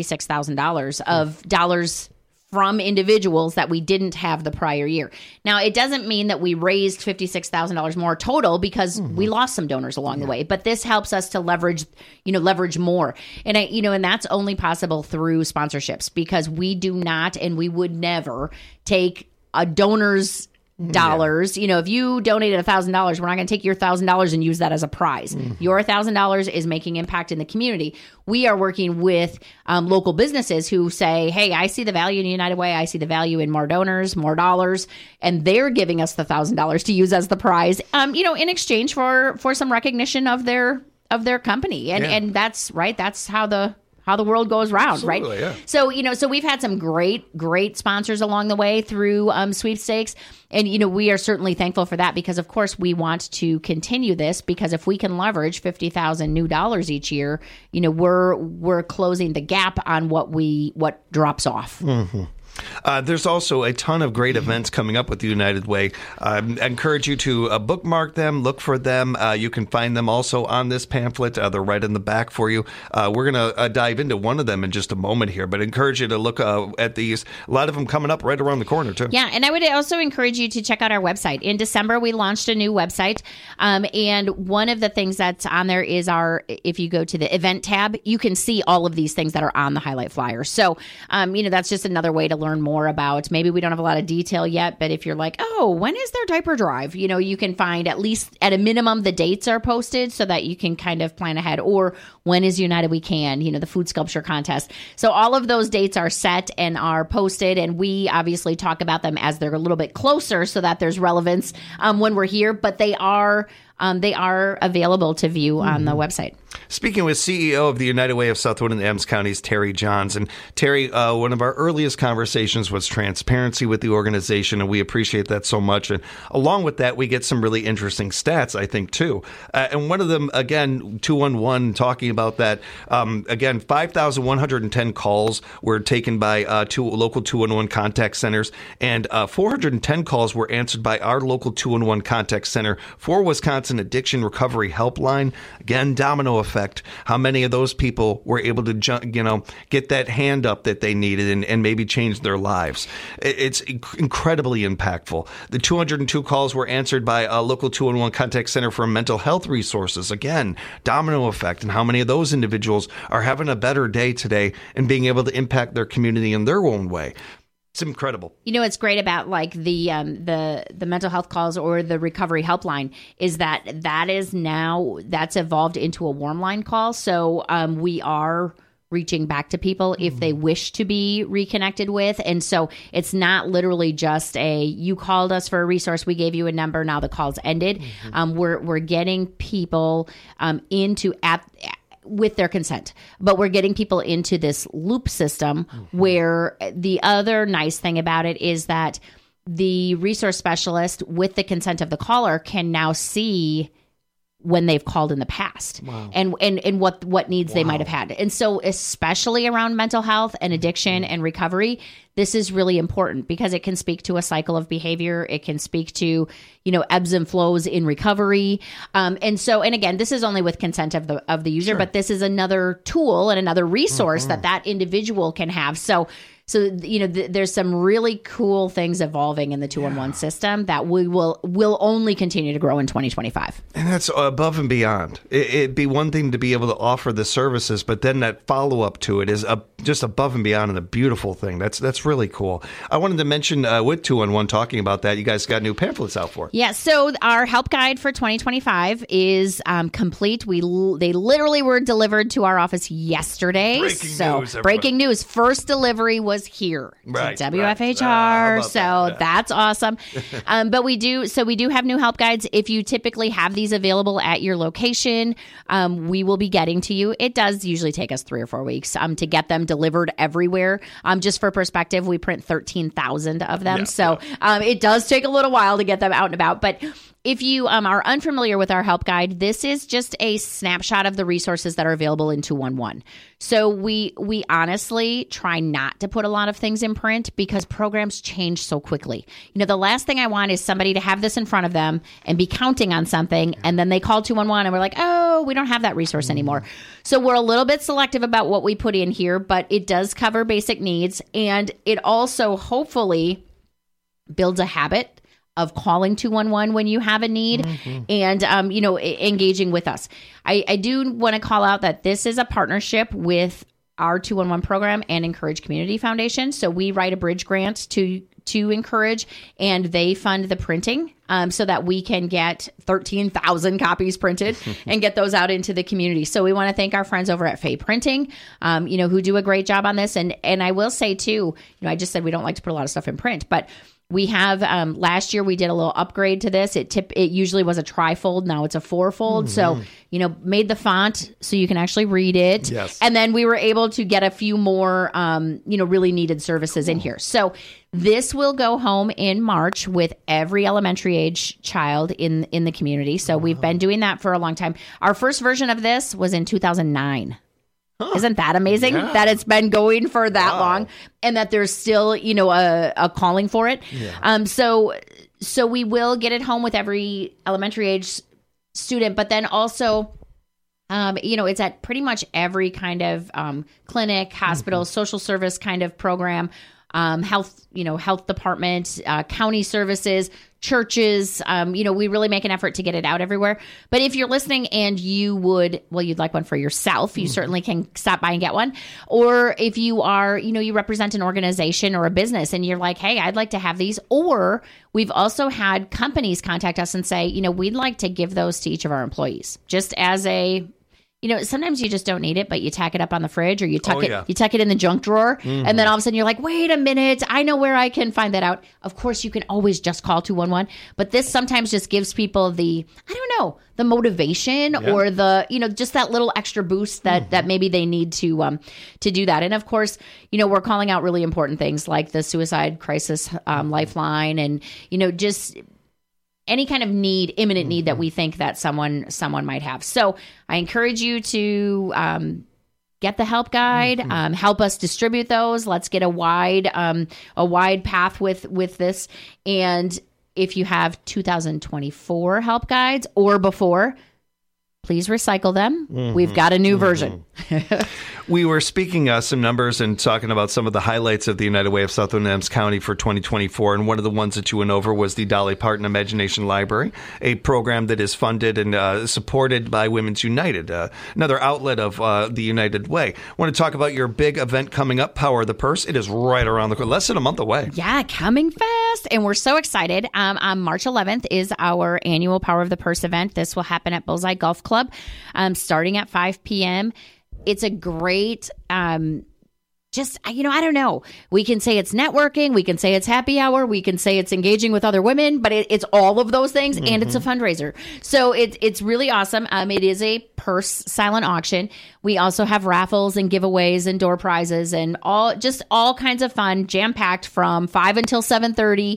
$56,000 of dollars from individuals that we didn't have the prior year. Now, it doesn't mean that we raised $56,000 more total, because we lost some donors along the way, but this helps us to leverage more. And and that's only possible through sponsorships, because we do not, and we would never take a donor's dollars. You know, if you donated $1,000, we're not going to take your $1,000 and use that as a prize. Your $1,000 is making impact in the community. We are working with local businesses who say, hey, I see the value in United Way. I see the value in more donors, more dollars, and they're giving us the $1,000 to use as the prize, in exchange for some recognition of their company. And that's right. That's how the world goes round. Absolutely, right? Yeah. So, we've had some great sponsors along the way through sweepstakes. And, we are certainly thankful for that, because, of course, we want to continue this, because if we can leverage $50,000 new dollars each year, we're closing the gap on what drops off. Mm-hmm. There's also a ton of great events coming up with the United Way. I encourage you to bookmark them, look for them. You can find them also on this pamphlet. They're right in the back for you. We're going to dive into one of them in just a moment here, but I encourage you to look at these. A lot of them coming up right around the corner, too. Yeah, and I would also encourage you to check out our website. In December, we launched a new website, and one of the things that's on there is if you go to the event tab, you can see all of these things that are on the highlight flyer. So, that's just another way to learn more about. Maybe we don't have a lot of detail yet, but if you're like, oh, when is their diaper drive? You can find, at least at a minimum, the dates are posted so that you can kind of plan ahead. Or when is United We Can, the food sculpture contest. So all of those dates are set and are posted, and we obviously talk about them as they're a little bit closer so that there's relevance when we're here, but they are they are available to view on the website. Speaking with CEO of the United Way of Southwood and Adams Counties, Terry Johns. And Terry, one of our earliest conversations was transparency with the organization, and we appreciate that so much. And along with that, we get some really interesting stats, I think, too. And one of them, again, 211, talking about that, again, 5,110 calls were taken by local 211 contact centers, and 410 calls were answered by our local 211 contact center for Wisconsin Addiction Recovery Helpline. Again, domino effect. How many of those people were able to, get that hand up that they needed and maybe change their lives? It's incredibly impactful. The 202 calls were answered by a local 211 contact center for mental health resources. Again, domino effect, and how many of those individuals are having a better day today and being able to impact their community in their own way. It's incredible. What's great about like the mental health calls or the recovery helpline is that's evolved into a warm line call. So we are reaching back to people if they wish to be reconnected with. And so it's not literally just you called us for a resource, we gave you a number, now the call's ended. We're getting people with their consent, but we're getting people into this loop system where the other nice thing about it is that the resource specialist, with the consent of the caller, can now see when they've called in the past and what needs they might have had. And so especially around mental health and addiction and recovery, this is really important because it can speak to a cycle of behavior. It can speak to, ebbs and flows in recovery. And again, this is only with consent of the user, but this is another tool and another resource that individual can have. So there's some really cool things evolving in the 211 system that we will only continue to grow in 2025. And that's above and beyond. It'd be one thing to be able to offer the services, but then that follow up to it is just above and beyond, and a beautiful thing. That's really cool. I wanted to mention with 211 talking about that, you guys got new pamphlets out for it. Yeah. So our help guide for 2025 is complete. They literally were delivered to our office yesterday. Breaking news. First delivery was here to WFHR. That's awesome. But we do have new help guides. If you typically have these available at your location, we will be getting to you. It does usually take us 3 or 4 weeks to get them delivered everywhere. Just for perspective, we print 13,000 of them. It does take a little while to get them out and about. But if you are unfamiliar with our help guide, this is just a snapshot of the resources that are available in 211. So we honestly try not to put a lot of things in print because programs change so quickly. The last thing I want is somebody to have this in front of them and be counting on something, and then they call 211 and we're like, oh, we don't have that resource anymore. So we're a little bit selective about what we put in here, but it does cover basic needs, and it also hopefully builds a habit of calling 211 when you have a need and, engaging with us. I do want to call out that this is a partnership with our 211 program and Encourage Community Foundation. So we write a bridge grant to Encourage, and they fund the printing so that we can get 13,000 copies printed and get those out into the community. So we want to thank our friends over at Fay Printing, who do a great job on this. And I will say too, I just said we don't like to put a lot of stuff in print, but we have last year we did a little upgrade to this. It usually was a trifold, now it's a 4-fold. So made the font so you can actually read it. Yes. And then we were able to get a few more really needed services in here. So this will go home in March with every elementary age child in the community. So we've been doing that for a long time. Our first version of this was in 2009. Isn't that amazing that it's been going for that long and that there's still, a calling for it? Yeah. So we will get it home with every elementary age student, but then also, it's at pretty much every kind of clinic, hospital, social service kind of program, health department, county services, churches. We really make an effort to get it out everywhere. But if you're listening and you'd like one for yourself, you certainly can stop by and get one. Or if you are, you represent an organization or a business and you're like, hey, I'd like to have these. Or we've also had companies contact us and say, we'd like to give those to each of our employees just as a sometimes you just don't need it, but you tack it up on the fridge or you tuck yeah. you tuck it in the junk drawer. Mhm. And then all of a sudden you're like, wait a minute, I know where I can find that out. Of course, you can always just call 211, but this sometimes just gives people the motivation or the, just that little extra boost that maybe they need to do that. And of course, we're calling out really important things like the suicide crisis lifeline and, just any kind of imminent need that we think that someone might have. So I encourage you to get the help guide, help us distribute those. Let's get a wide path with this. And if you have 2024 help guides or before, please recycle them. We've got a new version. We were speaking some numbers and talking about some of the highlights of the United Way of Southern Adams County for 2024. And one of the ones that you went over was the Dolly Parton Imagination Library, a program that is funded and supported by Women's United, another outlet of the United Way. I want to talk about your big event coming up, Power of the Purse. It is right around the corner, less than a month away. Yeah, coming fast. And we're so excited. On March 11th is our annual Power of the Purse event. This will happen at Bullseye Golf Club starting at 5 p.m. It's a great, I don't know. We can say it's networking. We can say it's happy hour. We can say it's engaging with other women, but it's all of those things, and it's a fundraiser. So it's really awesome. It is a purse silent auction. We also have raffles and giveaways and door prizes and all kinds of fun, jam-packed from 5 until 7:30.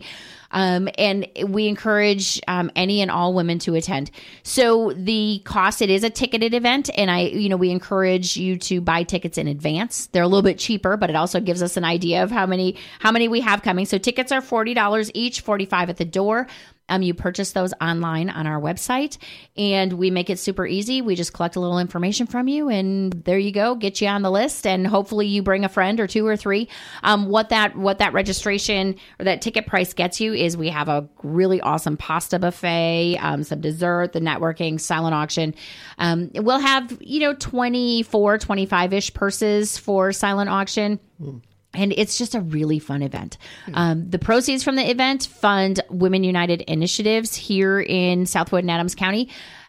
And we encourage any and all women to attend. So the cost, it is a ticketed event, and we encourage you to buy tickets in advance. They're a little bit cheaper, but it also gives us an idea of how many we have coming. So tickets are $40 each, $45 at the door. You purchase those online on our website, and we make it super easy. We just collect a little information from you, and there you go, get you on the list, and hopefully you bring a friend or two or three. What that registration or that ticket price gets you is we have a really awesome pasta buffet, some dessert, the networking, silent auction. We'll have 24, 25-ish purses for silent auction. And it's just a really fun event. The proceeds from the event fund Women United initiatives here in Southwood and Adams County,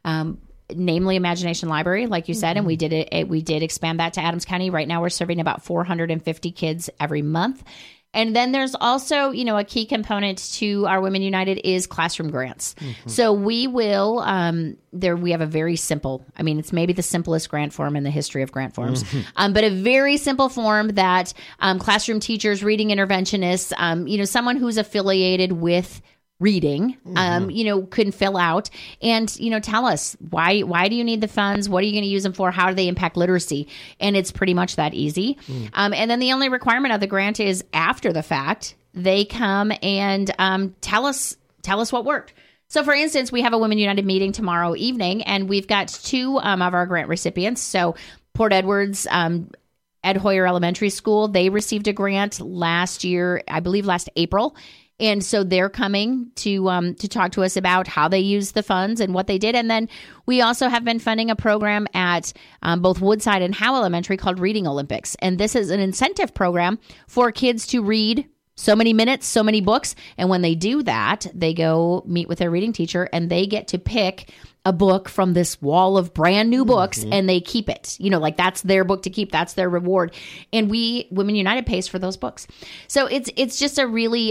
namely Imagination Library, like you said, and we did expand that to Adams County. Right now we're serving about 450 kids every month. And then there's also, a key component to our Women United is classroom grants. So we will, we have a very simple, it's maybe the simplest grant form in the history of grant forms, but a very simple form that classroom teachers, reading interventionists, someone who's affiliated with reading, can fill out and, tell us why do you need the funds? What are you going to use them for? How do they impact literacy? And it's pretty much that easy. And then the only requirement of the grant is after the fact, they come and tell us what worked. So, for instance, we have a Women United meeting tomorrow evening, and we've got two of our grant recipients. So Port Edwards, Ed Hoyer Elementary School, they received a grant last year, I believe last April. And so they're coming to talk to us about how they use the funds and what they did. And then we also have been funding a program at both Woodside and Howe Elementary called Reading Olympics. And this is an incentive program for kids to read so many minutes, so many books. And when they do that, they go meet with their reading teacher and they get to pick a book from this wall of brand new books and they keep it. That's their book to keep. That's their reward. And Women United pays for those books. So it's just a really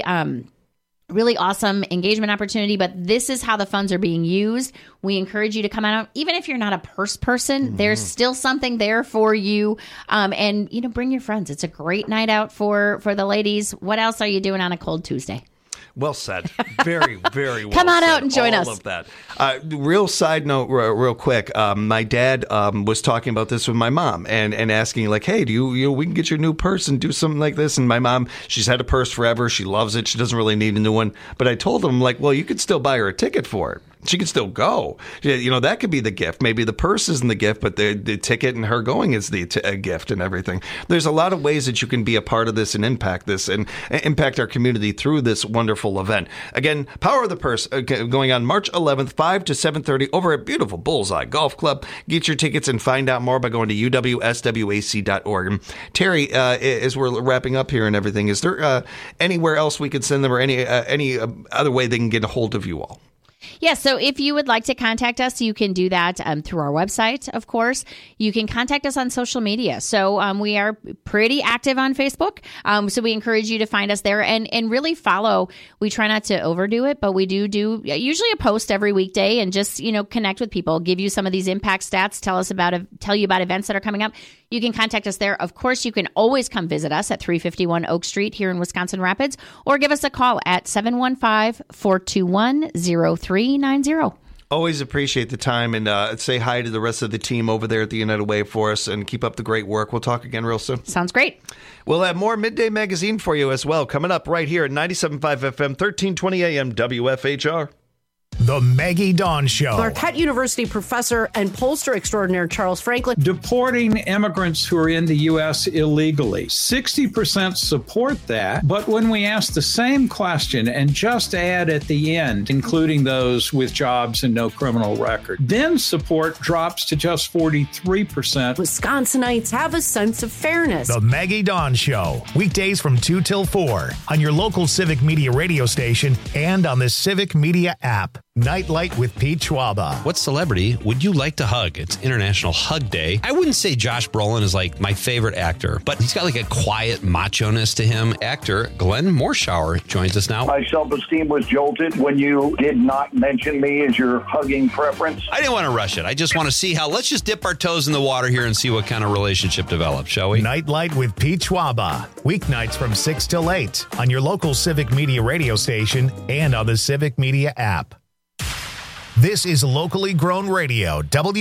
awesome engagement opportunity, but this is how the funds are being used. We encourage you to come out. Even if you're not a purse person, there's still something there for you. And, bring your friends. It's a great night out for the ladies. What else are you doing on a cold Tuesday? Well said. Very, very well Come on said. out and join us. All of that. Real side note, real quick. My dad was talking about this with my mom and asking, like, hey, do you we can get your new purse and do something like this? And my mom, she's had a purse forever. She loves it. She doesn't really need a new one. But I told him, like, well, you could still buy her a ticket for it. She could still go. That could be the gift. Maybe the purse isn't the gift, but the ticket and her going is the gift and everything. There's a lot of ways that you can be a part of this and impact this and impact our community through this wonderful event. Again, Power of the Purse going on March 11th, 5 to 7:30 over at beautiful Bullseye Golf Club. Get your tickets and find out more by going to uwswac.org. And Terry, as we're wrapping up here and everything, is there anywhere else we could send them or any other way they can get a hold of you all? Yeah, so if you would like to contact us, you can do that through our website, of course. You can contact us on social media. So we are pretty active on Facebook. So we encourage you to find us there and really follow. We try not to overdo it, but we do usually a post every weekday and just, connect with people, give you some of these impact stats, tell you about events that are coming up. You can contact us there. Of course, you can always come visit us at 351 Oak Street here in Wisconsin Rapids, or give us a call at 715-421-0390. Always appreciate the time, and say hi to the rest of the team over there at the United Way for us, and keep up the great work. We'll talk again real soon. Sounds great. We'll have more Midday Magazine for you as well, coming up right here at 97.5 FM, 1320 AM, WFHR. The Maggie Dawn Show. Marquette University professor and pollster extraordinaire Charles Franklin. Deporting immigrants who are in the U.S. illegally. 60% support that, but when we ask the same question and just add at the end, including those with jobs and no criminal record, then support drops to just 43%. Wisconsinites have a sense of fairness. The Maggie Dawn Show. Weekdays from 2 till 4 on your local Civic Media radio station and on the Civic Media app. Nightlight with Pete Schwaba. What celebrity would you like to hug? It's International Hug Day. I wouldn't say Josh Brolin is like my favorite actor, but he's got like a quiet macho-ness to him. Actor Glenn Morshower joins us now. My self-esteem was jolted when you did not mention me as your hugging preference. I didn't want to rush it. I just want to see let's just dip our toes in the water here and see what kind of relationship develops, shall we? Nightlight with Pete Schwaba. Weeknights from 6 till 8 on your local Civic Media radio station and on the Civic Media app. This is locally grown radio,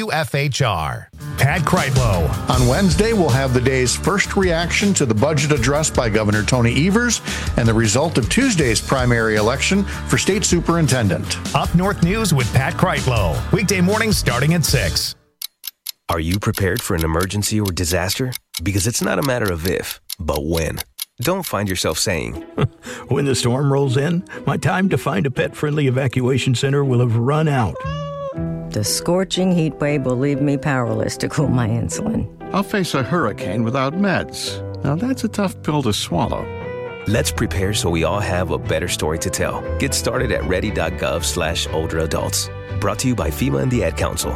WFHR. Pat Kreitlow. On Wednesday, we'll have the day's first reaction to the budget address by Governor Tony Evers and the result of Tuesday's primary election for state superintendent. Up North News with Pat Kreitlow. Weekday mornings starting at 6. Are you prepared for an emergency or disaster? Because it's not a matter of if, but when. Don't find yourself saying, when the storm rolls in, my time to find a pet-friendly evacuation center will have run out. The scorching heat wave will leave me powerless to cool my insulin. I'll face a hurricane without meds. Now that's a tough pill to swallow. Let's prepare so we all have a better story to tell. Get started at ready.gov/older adults. Brought to you by FEMA and the Ad Council.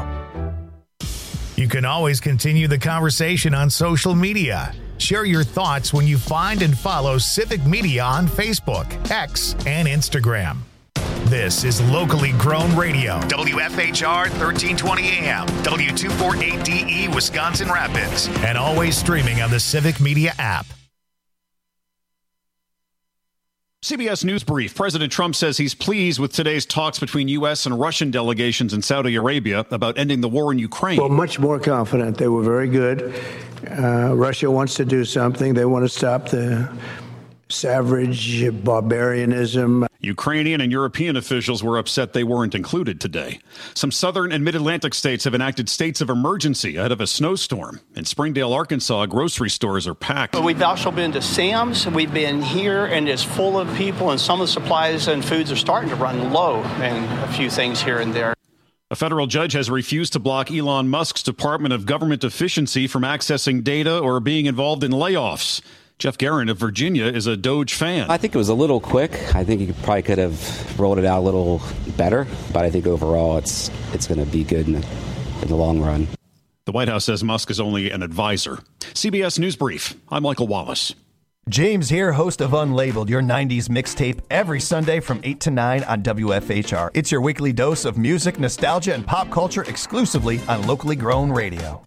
You can always continue the conversation on social media. Share your thoughts when you find and follow Civic Media on Facebook, X, and Instagram. This is locally grown radio. WFHR 1320 AM, W248DE Wisconsin Rapids, and always streaming on the Civic Media app. CBS News Brief. President Trump says he's pleased with today's talks between U.S. and Russian delegations in Saudi Arabia about ending the war in Ukraine. Well, much more confident. They were very good. Russia wants to do something. They want to stop the savage barbarianism. Ukrainian and European officials were upset they weren't included today. Some southern and mid-Atlantic states have enacted states of emergency ahead of a snowstorm. In Springdale, Arkansas, grocery stores are packed. We've also been to Sam's. We've been here, and it's full of people, and some of the supplies and foods are starting to run low, and a few things here and there. A federal judge has refused to block Elon Musk's Department of Government Efficiency from accessing data or being involved in layoffs. Jeff Guerin of Virginia is a Doge fan. I think it was a little quick. I think he probably could have rolled it out a little better, but I think overall it's going to be good in the long run. The White House says Musk is only an advisor. CBS News Brief. I'm Michael Wallace. James here, host of Unlabeled, your 90s mixtape, every Sunday from 8 to 9 on WFHR. It's your weekly dose of music, nostalgia, and pop culture exclusively on locally grown radio.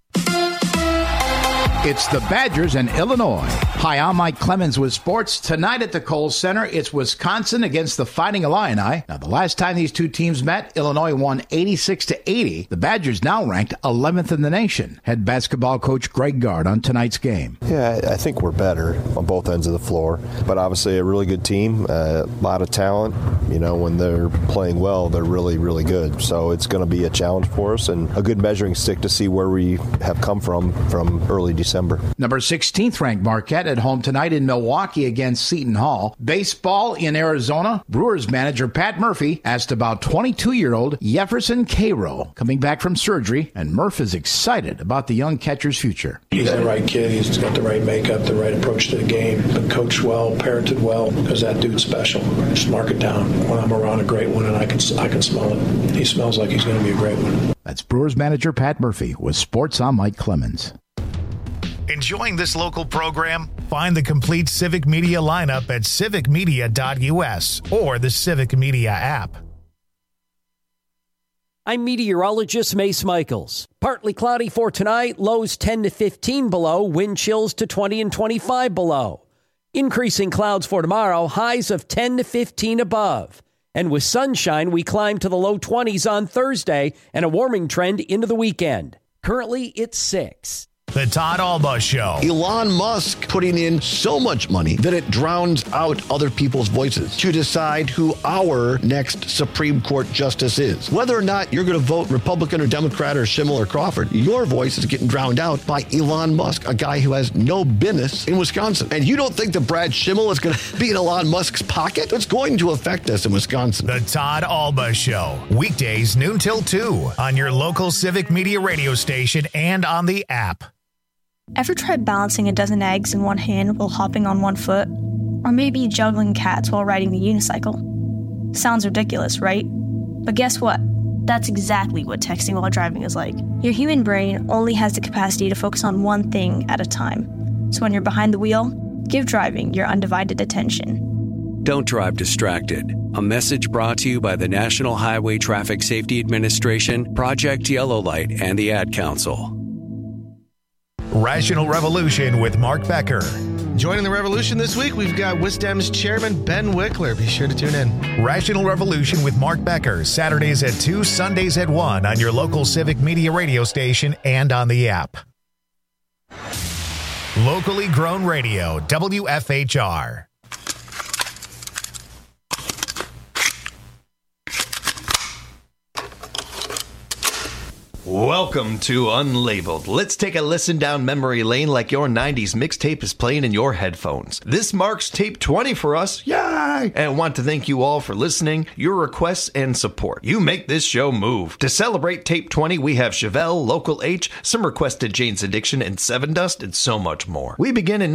It's the Badgers and Illinois. Hi, I'm Mike Clemens with sports. Tonight at the Kohl Center, it's Wisconsin against the Fighting Illini. Now, the last time these two teams met, Illinois won 86-80. The Badgers now ranked 11th in the nation. Head basketball coach Greg Gard on tonight's game. Yeah, I think we're better on both ends of the floor, but obviously a really good team, a lot of talent. You know, when they're playing well, they're really, really good. So it's going to be a challenge for us and a good measuring stick to see where we have come from early December. December. Number 16th ranked Marquette at home tonight in Milwaukee against Seton Hall. Baseball in Arizona. Brewers manager Pat Murphy asked about 22-year-old Jefferson Cairo coming back from surgery, and Murph is excited about the young catcher's future. He's the right kid. He's got the right makeup, the right approach to the game, been coached well, parented well, because that dude's special. Just mark it down. When I'm around a great one and I can smell it, he smells like he's going to be a great one. That's Brewers manager Pat Murphy with Sports. I'm Mike Clemens. Enjoying this local program? Find the complete Civic Media lineup at civicmedia.us or the Civic Media app. I'm meteorologist Mace Michaels. Partly cloudy for tonight, lows 10 to 15 below, wind chills to 20 and 25 below. Increasing clouds for tomorrow, highs of 10 to 15 above. And with sunshine, we climb to the low 20s on Thursday and a warming trend into the weekend. Currently, it's 6. The Todd Alba Show. Elon Musk putting in so much money that it drowns out other people's voices to decide who our next Supreme Court justice is. Whether or not you're going to vote Republican or Democrat or Schimmel or Crawford, your voice is getting drowned out by Elon Musk, a guy who has no business in Wisconsin. And you don't think that Brad Schimmel is going to be in Elon Musk's pocket? It's going to affect us in Wisconsin. The Todd Alba Show. Weekdays noon till 2 on your local Civic Media radio station and on the app. Ever tried balancing a dozen eggs in one hand while hopping on one foot? Or maybe juggling cats while riding the unicycle? Sounds ridiculous, right? But guess what? That's exactly what texting while driving is like. Your human brain only has the capacity to focus on one thing at a time. So when you're behind the wheel, give driving your undivided attention. Don't drive distracted. A message brought to you by the National Highway Traffic Safety Administration, Project Yellow Light, and the Ad Council. Rational Revolution with Mark Becker. Joining the revolution this week, we've got WisDem's chairman, Ben Wickler. Be sure to tune in. Rational Revolution with Mark Becker, Saturdays at 2, Sundays at 1 on your local Civic Media radio station and on the app. Locally grown radio, WFHR. Welcome to Unlabeled. Let's take a listen down memory lane like your 90s mixtape is playing in your headphones. This marks tape 20 for us. Yay! And I want to thank you all for listening, your requests, and support. You make this show move. To celebrate tape 20, we have Chevelle, Local H, some requested Jane's Addiction, and Seven Dust, and so much more. We begin in